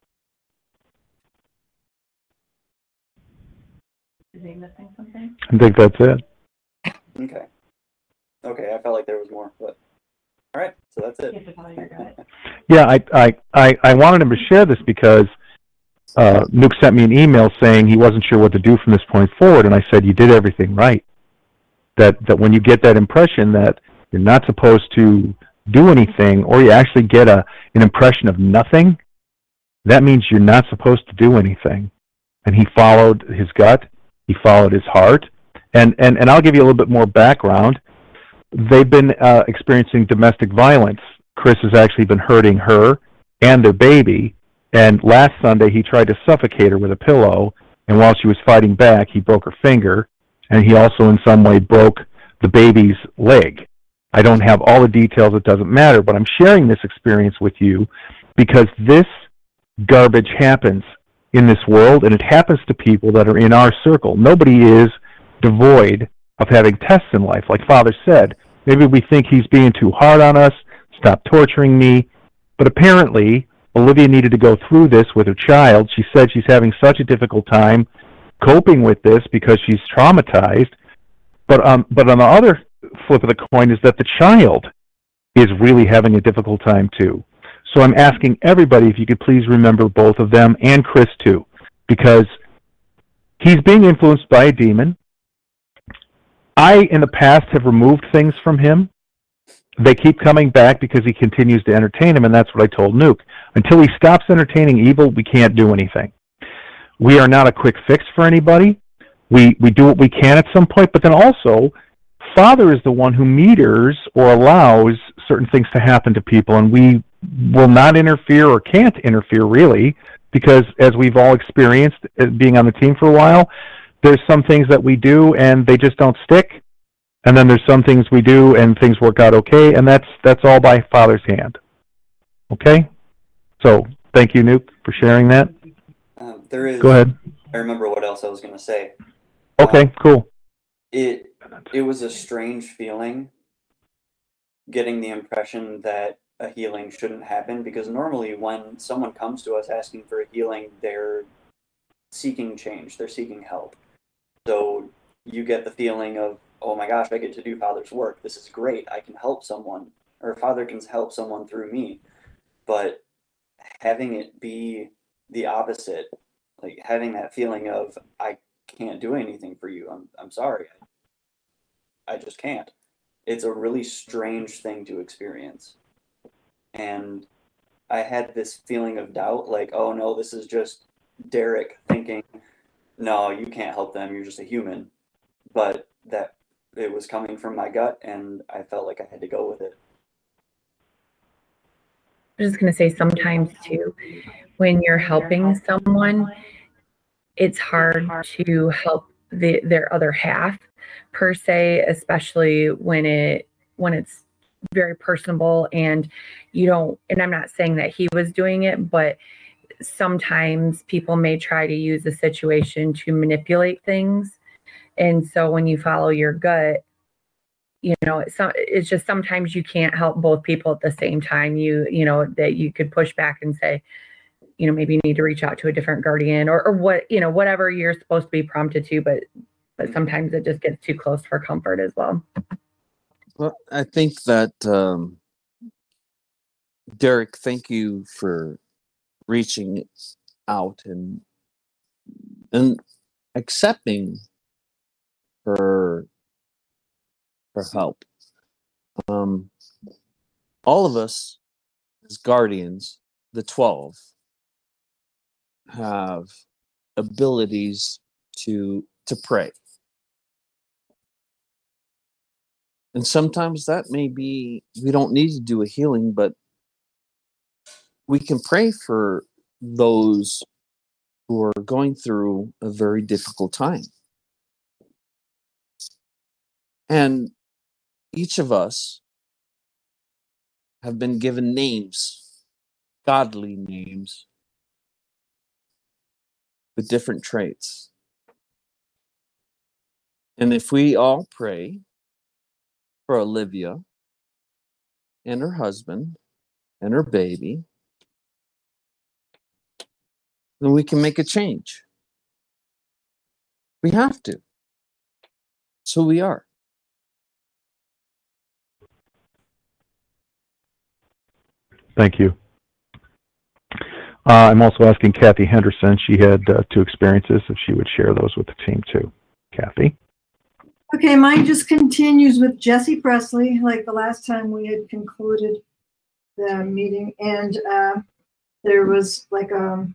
Is he missing something? I think that's it. Okay. Okay, I felt like there was more, but all right, so that's You it. have to follow your gut. Yeah, I wanted him to share this because Nuke sent me an email saying he wasn't sure what to do from this point forward, and I said, you did everything right. That when you get that impression that you're not supposed to do anything, or you actually get an impression of nothing, that means you're not supposed to do anything. And he followed his gut, he followed his heart, and I'll give you a little bit more background. They've been experiencing domestic violence. Chris has actually been hurting her and their baby, and last Sunday he tried to suffocate her with a pillow, and while she was fighting back, he broke her finger, and he also in some way broke the baby's leg. I don't have all the details, it doesn't matter, but I'm sharing this experience with you because this garbage happens in this world, and it happens to people that are in our circle. Nobody is devoid of having tests in life. Like Father said, maybe we think he's being too hard on us, stop torturing me, but apparently Olivia needed to go through this with her child. She said she's having such a difficult time coping with this because she's traumatized, but on the other flip of the coin is that the child is really having a difficult time too. So I'm asking everybody if you could please remember both of them, and Chris too, because he's being influenced by a demon. I, in the past, have removed things from him. They keep coming back because he continues to entertain them, and that's what I told Nuke. Until he stops entertaining evil, we can't do anything. We are not a quick fix for anybody. We do what we can at some point, but then also, Father is the one who meters or allows certain things to happen to people, and we will not interfere or can't interfere really, because as we've all experienced being on the team for a while, there's some things that we do and they just don't stick, and then there's some things we do and things work out okay, and that's all by Father's hand. Okay? So thank you, Nuke, for sharing that. There is. Go ahead. I remember what else I was going to say. Okay, cool. It was a strange feeling getting the impression that a healing shouldn't happen, because normally when someone comes to us asking for a healing, they're seeking change, they're seeking help. So you get the feeling of, oh my gosh, I get to do Father's work. This is great. I can help someone, or Father can help someone through me. But having it be the opposite, like having that feeling of, I can't do anything for you. I'm sorry. I just can't. It's a really strange thing to experience. And I had this feeling of doubt, like, oh no, this is just Derek thinking, no, you can't help them, you're just a human. But that it was coming from my gut, and I felt like I had to go with it. I'm just going to say sometimes too, when you're helping someone, it's hard to help their other half per se, especially when it's very personable and you don't, and I'm not saying that he was doing it, but sometimes people may try to use the situation to manipulate things. And so when you follow your gut, you know, it's just sometimes you can't help both people at the same time. You know, that you could push back and say, you know, maybe you need to reach out to a different guardian or what, you know, whatever you're supposed to be prompted to, but sometimes it just gets too close for comfort as well. Well, I think that, Derek, thank you for reaching out and accepting her help. All of us as guardians, the 12, have abilities to pray. And sometimes that may be, we don't need to do a healing, but we can pray for those who are going through a very difficult time. And each of us have been given names, godly names, with different traits. And if we all pray for Olivia and her husband and her baby, then we can make a change. We have to. So we are. Thank you. I'm also asking Kathy Henderson. She had 2 experiences, if she would share those with the team too. Kathy? Okay, mine just continues with Jesse Presley, like the last time we had concluded the meeting. And there was like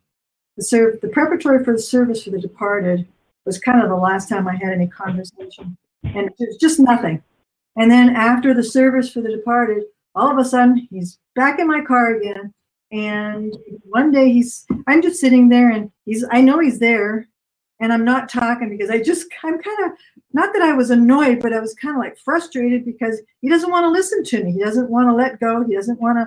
the preparatory for the service for the departed was kind of the last time I had any conversation. And it was just nothing. And then after the service for the departed, all of a sudden he's back in my car again. And one day I'm just sitting there and I know he's there and I'm not talking because I'm kind of, not that I was annoyed, but I was kind of like frustrated because he doesn't want to listen to me. He doesn't want to let go. He doesn't want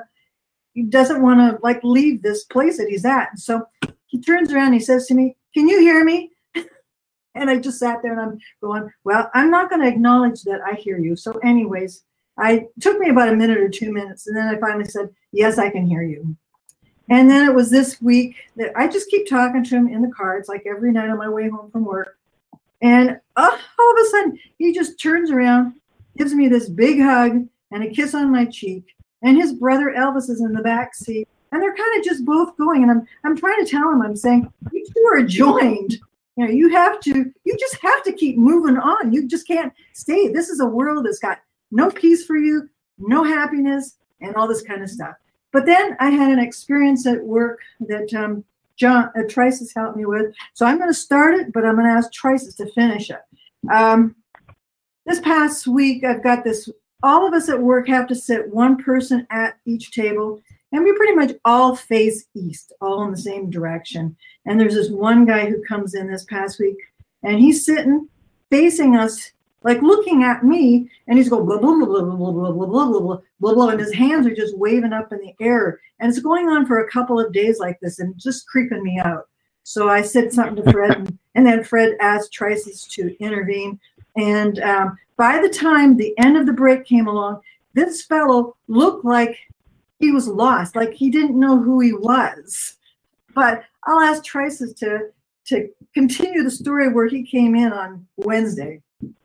to like leave this place that he's at. And so he turns around and he says to me, "Can you hear me?" And I just sat there and I'm going, well, I'm not going to acknowledge that I hear you. So anyways, it took me about a minute or 2 minutes. And then I finally said, "Yes, I can hear you." And then it was this week that I just keep talking to him in the car. It's like every night on my way home from work. And all of a sudden, he just turns around, gives me this big hug and a kiss on my cheek. And his brother Elvis is in the back seat. And they're kind of just both going. And I'm trying to tell him, I'm saying, you two are joined. You know, you just have to keep moving on. You just can't stay. This is a world that's got no peace for you, no happiness, and all this kind of stuff. But then I had an experience at work that John Trices helped me with. So I'm going to start it, but I'm going to ask Trices to finish it. This past week, I've got this. All of us at work have to sit one person at each table, and we pretty much all face east, all in the same direction. And there's this one guy who comes in this past week, and he's sitting facing us, like looking at me, and he's going blah, blah, blah, blah, blah, blah, blah, blah, blah, blah, blah, and his hands are just waving up in the air. And it's going on for a couple of days like this and just creeping me out. So I said something to Fred, and then Fred asked Trices to intervene. And by the time the end of the break came along, this fellow looked like he was lost, like he didn't know who he was. But I'll ask Trices to continue the story where he came in on Wednesday.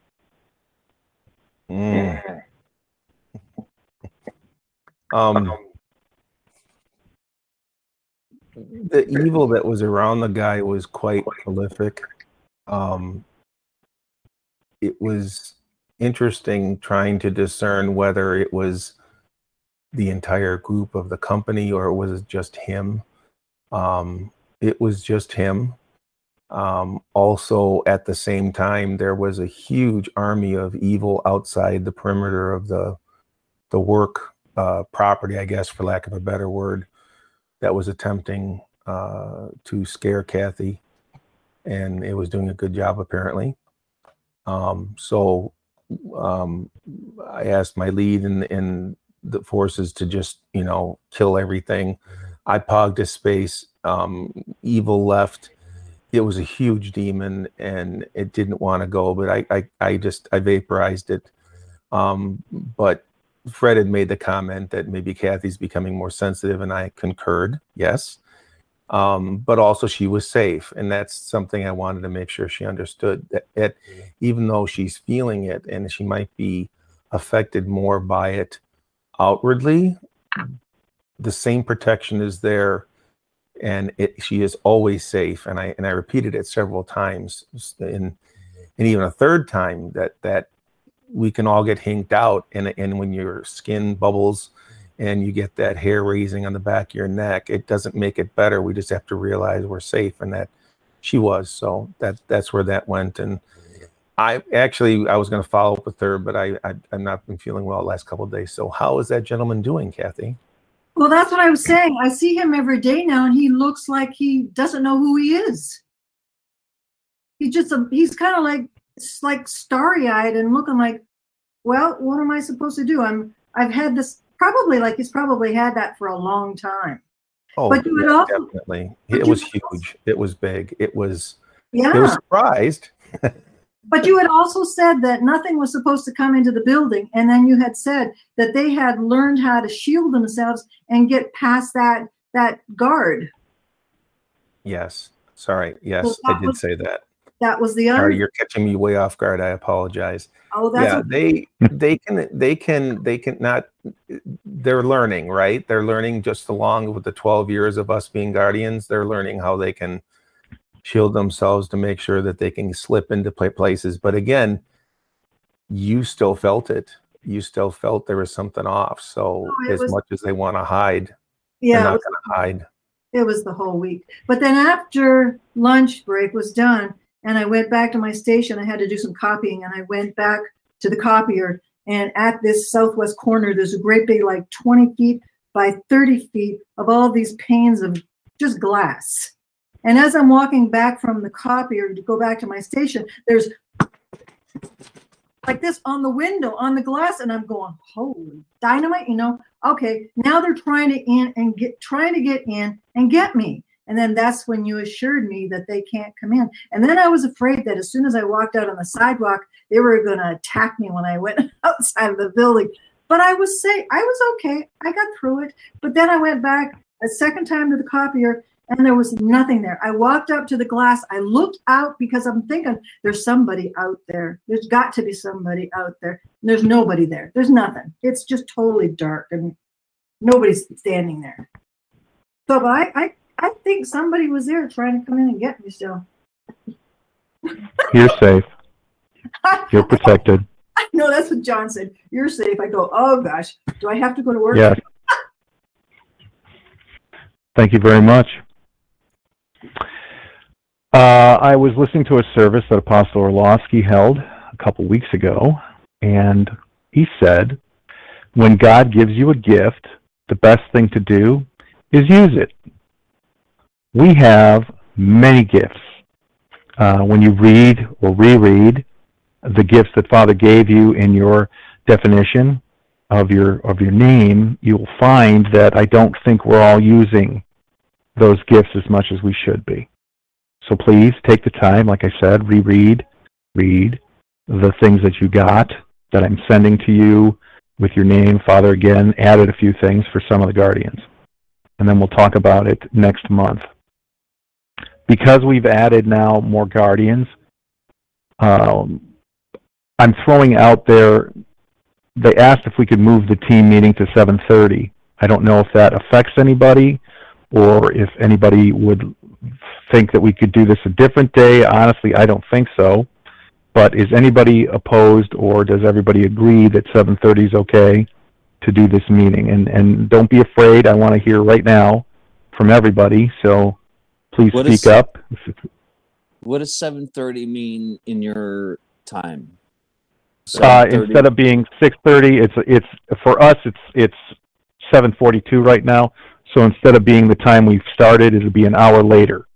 The evil that was around the guy was quite prolific. It was interesting trying to discern whether it was the entire group of the company or was it just him. It was just him. Also, at the same time, there was a huge army of evil outside the perimeter of the work property, I guess, for lack of a better word, that was attempting to scare Kathy, and it was doing a good job, apparently. So I asked my lead in the forces to just, kill everything. I pogged his space. Evil left. It was a huge demon and it didn't want to go, but I vaporized it. But Fred had made the comment that maybe Kathy's becoming more sensitive, and I concurred, yes. But also she was safe, and that's something I wanted to make sure she understood, that even though she's feeling it and she might be affected more by it outwardly, the same protection is there. And she is always safe, and I repeated it several times, and even a third time that we can all get hinked out, and when your skin bubbles and you get that hair raising on the back of your neck, it doesn't make it better. We just have to realize we're safe, and that she was. So that's where that went. And I was going to follow up with her, but I've not been feeling well the last couple of days. So how is that gentleman doing, Kathy? Well, that's what I was saying. I see him every day now, and he looks like he doesn't know who he is. He's kind of like starry-eyed and looking like, well, what am I supposed to do? I've had this probably like he's probably had that for a long time. Oh, But you would yeah, also- definitely. but It you was would also- huge. It was big. They were Yeah. surprised. But you had also said that nothing was supposed to come into the building. And then you had said that they had learned how to shield themselves and get past that guard. Yes. Sorry. Yes, So I that did was- say that. That was the other. Sorry, you're catching me way off guard. I apologize. Oh, that's Yeah, okay. they can not. They're learning, right? They're learning just along with the 12 years of us being guardians. They're learning how they can shield themselves to make sure that they can slip into places. But again, you still felt it. You still felt there was something off. So Oh, it as was- much as they want to hide, Yeah, they're it not was- going to hide. It was the whole week. But then after lunch break was done and I went back to my station, I had to do some copying and I went back to the copier. And at this southwest corner, there's a great big, like 20 feet by 30 feet of all these panes of just glass. And as I'm walking back from the copier to go back to my station, there's like this on the window, on the glass, and I'm going, holy dynamite, okay, now they're trying to get in and get me. And then that's when you assured me that they can't come in. And then I was afraid that as soon as I walked out on the sidewalk, they were going to attack me when I went outside of the building. But I was safe. I was okay. I got through it. But then I went back a second time to the copier and there was nothing there. I walked up to the glass. I looked out because I'm thinking there's somebody out there. There's got to be somebody out there. And there's nobody there. There's nothing. It's just totally dark and nobody's standing there. So but I think somebody was there trying to come in and get me still. You're safe. You're protected. I know that's what John said. You're safe. I go, oh gosh, do I have to go to work? Yes. Thank you very much. I was listening to a service that Apostle Orlowski held a couple weeks ago, and he said, when God gives you a gift, the best thing to do is use it. We have many gifts. When you read or reread the gifts that Father gave you in your definition of your name, you'll find that I don't think we're all using those gifts as much as we should be. So please take the time, like I said, read the things that you got that I'm sending to you with your name. Father, again, added a few things for some of the guardians. And then we'll talk about it next month. Because we've added now more guardians, I'm throwing out there, they asked if we could move the team meeting to 7:30. I don't know if that affects anybody or if anybody would think that we could do this a different day. Honestly, I don't think so. But is anybody opposed or does everybody agree that 7:30 is okay to do this meeting? And don't be afraid. I want to hear right now from everybody. So please speak up. What does 7:30 mean in your time? Instead of being 6:30, it's for us. It's 7:42 right now. So instead of being the time we've started, it'll be an hour later.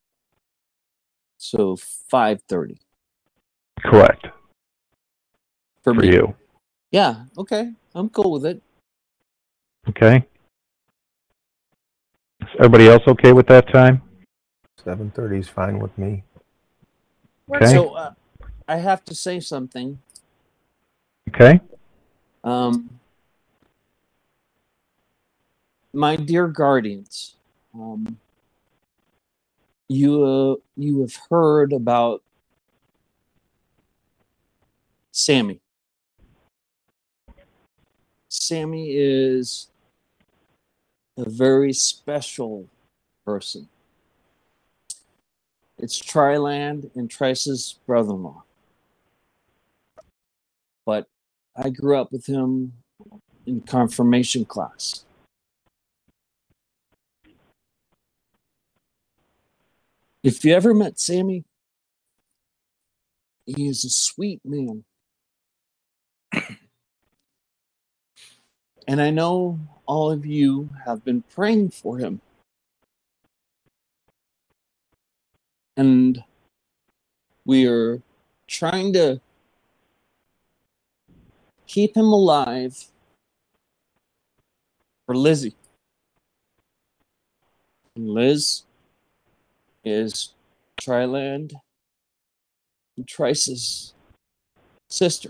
So 5:30 Correct. for For me. you. Yeah. Okay. I'm cool with it. Okay. Is everybody else okay with that time? 7:30 is fine with me. Okay. So I have to say something. Okay. My dear guardians, you have heard about Sammy. Sammy is a very special person. It's Triland and Trice's brother-in-law. But I grew up with him in confirmation class. If you ever met Sammy, he is a sweet man. And I know all of you have been praying for him. And we are trying to keep him alive for Lizzie. And Liz is Triland and Trice's sister.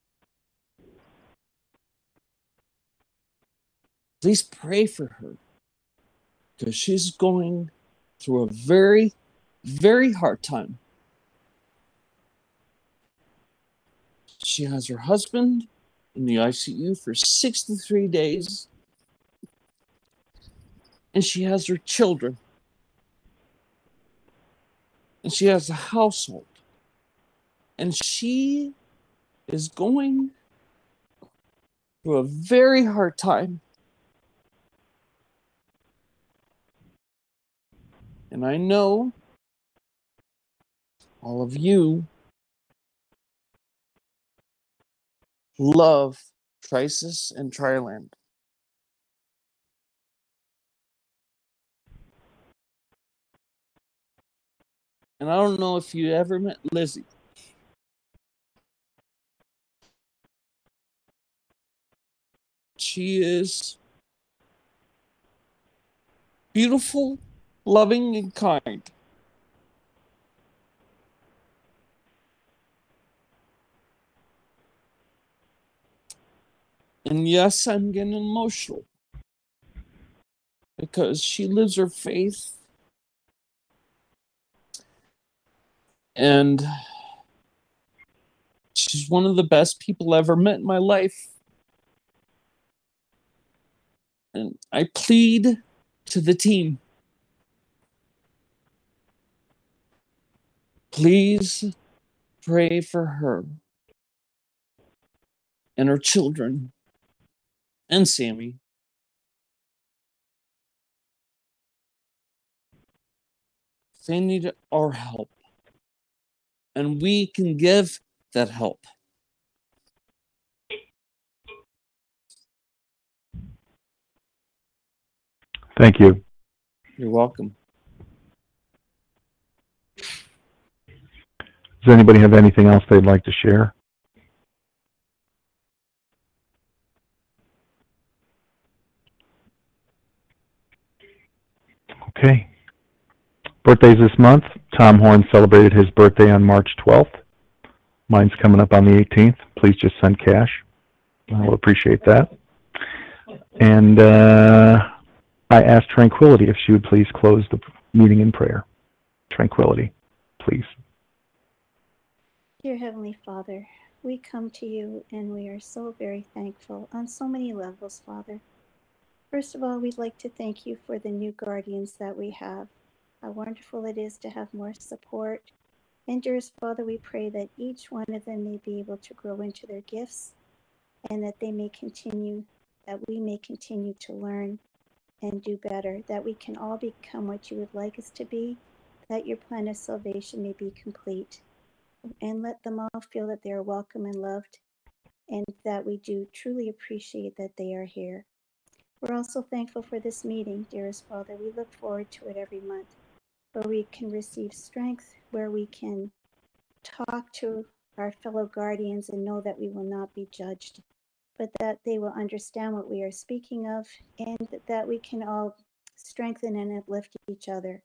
Please pray for her, because she's going through a very, very hard time. She has her husband in the ICU for 63 days, and she has her children, and she has a household, and she is going through a very hard time. And I know all of you love Trisus and Triland. And I don't know if you ever met Lizzie. She is beautiful, loving, and kind. And yes, I'm getting emotional because she lives her faith. And she's one of the best people I ever met in my life. And I plead to the team, please pray for her and her children and Sammy. They need our help, and we can give that help. Thank you. You're welcome. Does anybody have anything else they'd like to share? Okay. Birthdays this month. Tom Horn celebrated his birthday on March 12th. Mine's coming up on the 18th. Please just send cash. I will appreciate that. And I asked Tranquility if she would please close the meeting in prayer. Tranquility, please. Dear Heavenly Father, we come to you and we are so very thankful on so many levels, Father. First of all, we'd like to thank you for the new guardians that we have. How wonderful it is to have more support. And dearest Father, we pray that each one of them may be able to grow into their gifts and that they may continue, that we may continue to learn and do better, that we can all become what you would like us to be, that your plan of salvation may be complete. And let them all feel that they are welcome and loved, and that we do truly appreciate that they are here. We're also thankful for this meeting, dearest Father. We look forward to it every month, where we can receive strength, where we can talk to our fellow guardians and know that we will not be judged, but that they will understand what we are speaking of, and that we can all strengthen and uplift each other.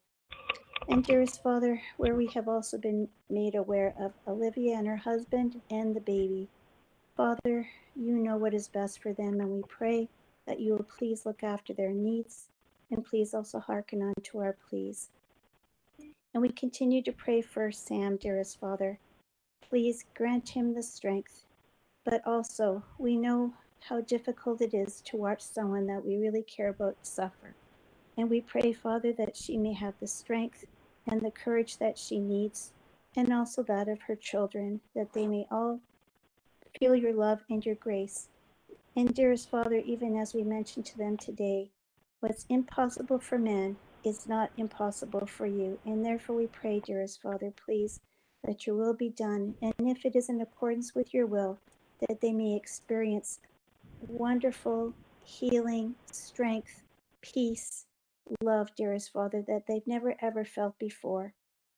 And dearest Father, where we have also been made aware of Olivia and her husband and the baby. Father, you know what is best for them, and we pray that you will please look after their needs, and please also hearken unto our pleas. And we continue to pray for Sam, dearest Father. Please grant him the strength, but also we know how difficult it is to watch someone that we really care about suffer. And we pray, Father, that she may have the strength and the courage that she needs, and also that of her children, that they may all feel your love and your grace. And dearest Father, even as we mentioned to them today, what's impossible for man is not impossible for you. And therefore we pray, dearest Father, please, that your will be done. And if it is in accordance with your will, that they may experience wonderful healing, strength, peace, love, dearest Father, that they've never ever felt before.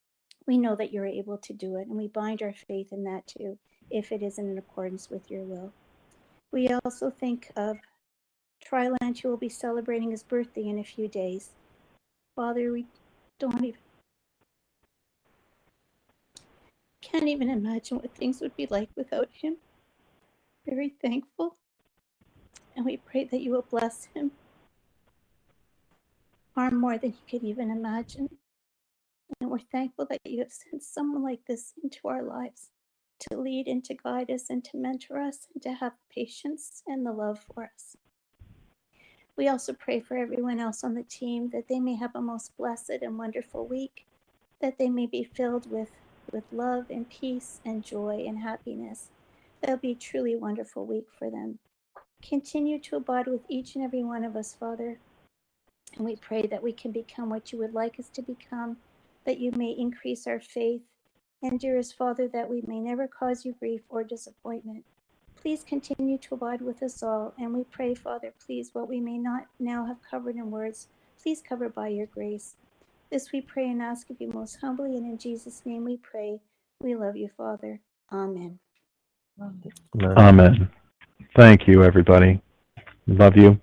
We know that you're able to do it, and we bind our faith in that too, if it is in accordance with your will. We also think of Tryland, who will be celebrating his birthday in a few days. Father, we can't even imagine what things would be like without him. Very thankful. And we pray that you will bless him far more than he could even imagine. And we're thankful that you have sent someone like this into our lives to lead and to guide us and to mentor us and to have patience and the love for us. We also pray for everyone else on the team that they may have a most blessed and wonderful week, that they may be filled with love and peace and joy and happiness. That'll be a truly wonderful week for them. Continue to abide with each and every one of us, Father. And we pray that we can become what you would like us to become, that you may increase our faith, and dearest Father, that we may never cause you grief or disappointment. Please continue to abide with us all, and we pray, Father, please, what we may not now have covered in words, please cover by your grace. This we pray and ask of you most humbly, and in Jesus' name we pray. We love you, Father. Amen. Amen. Thank you, everybody. Love you.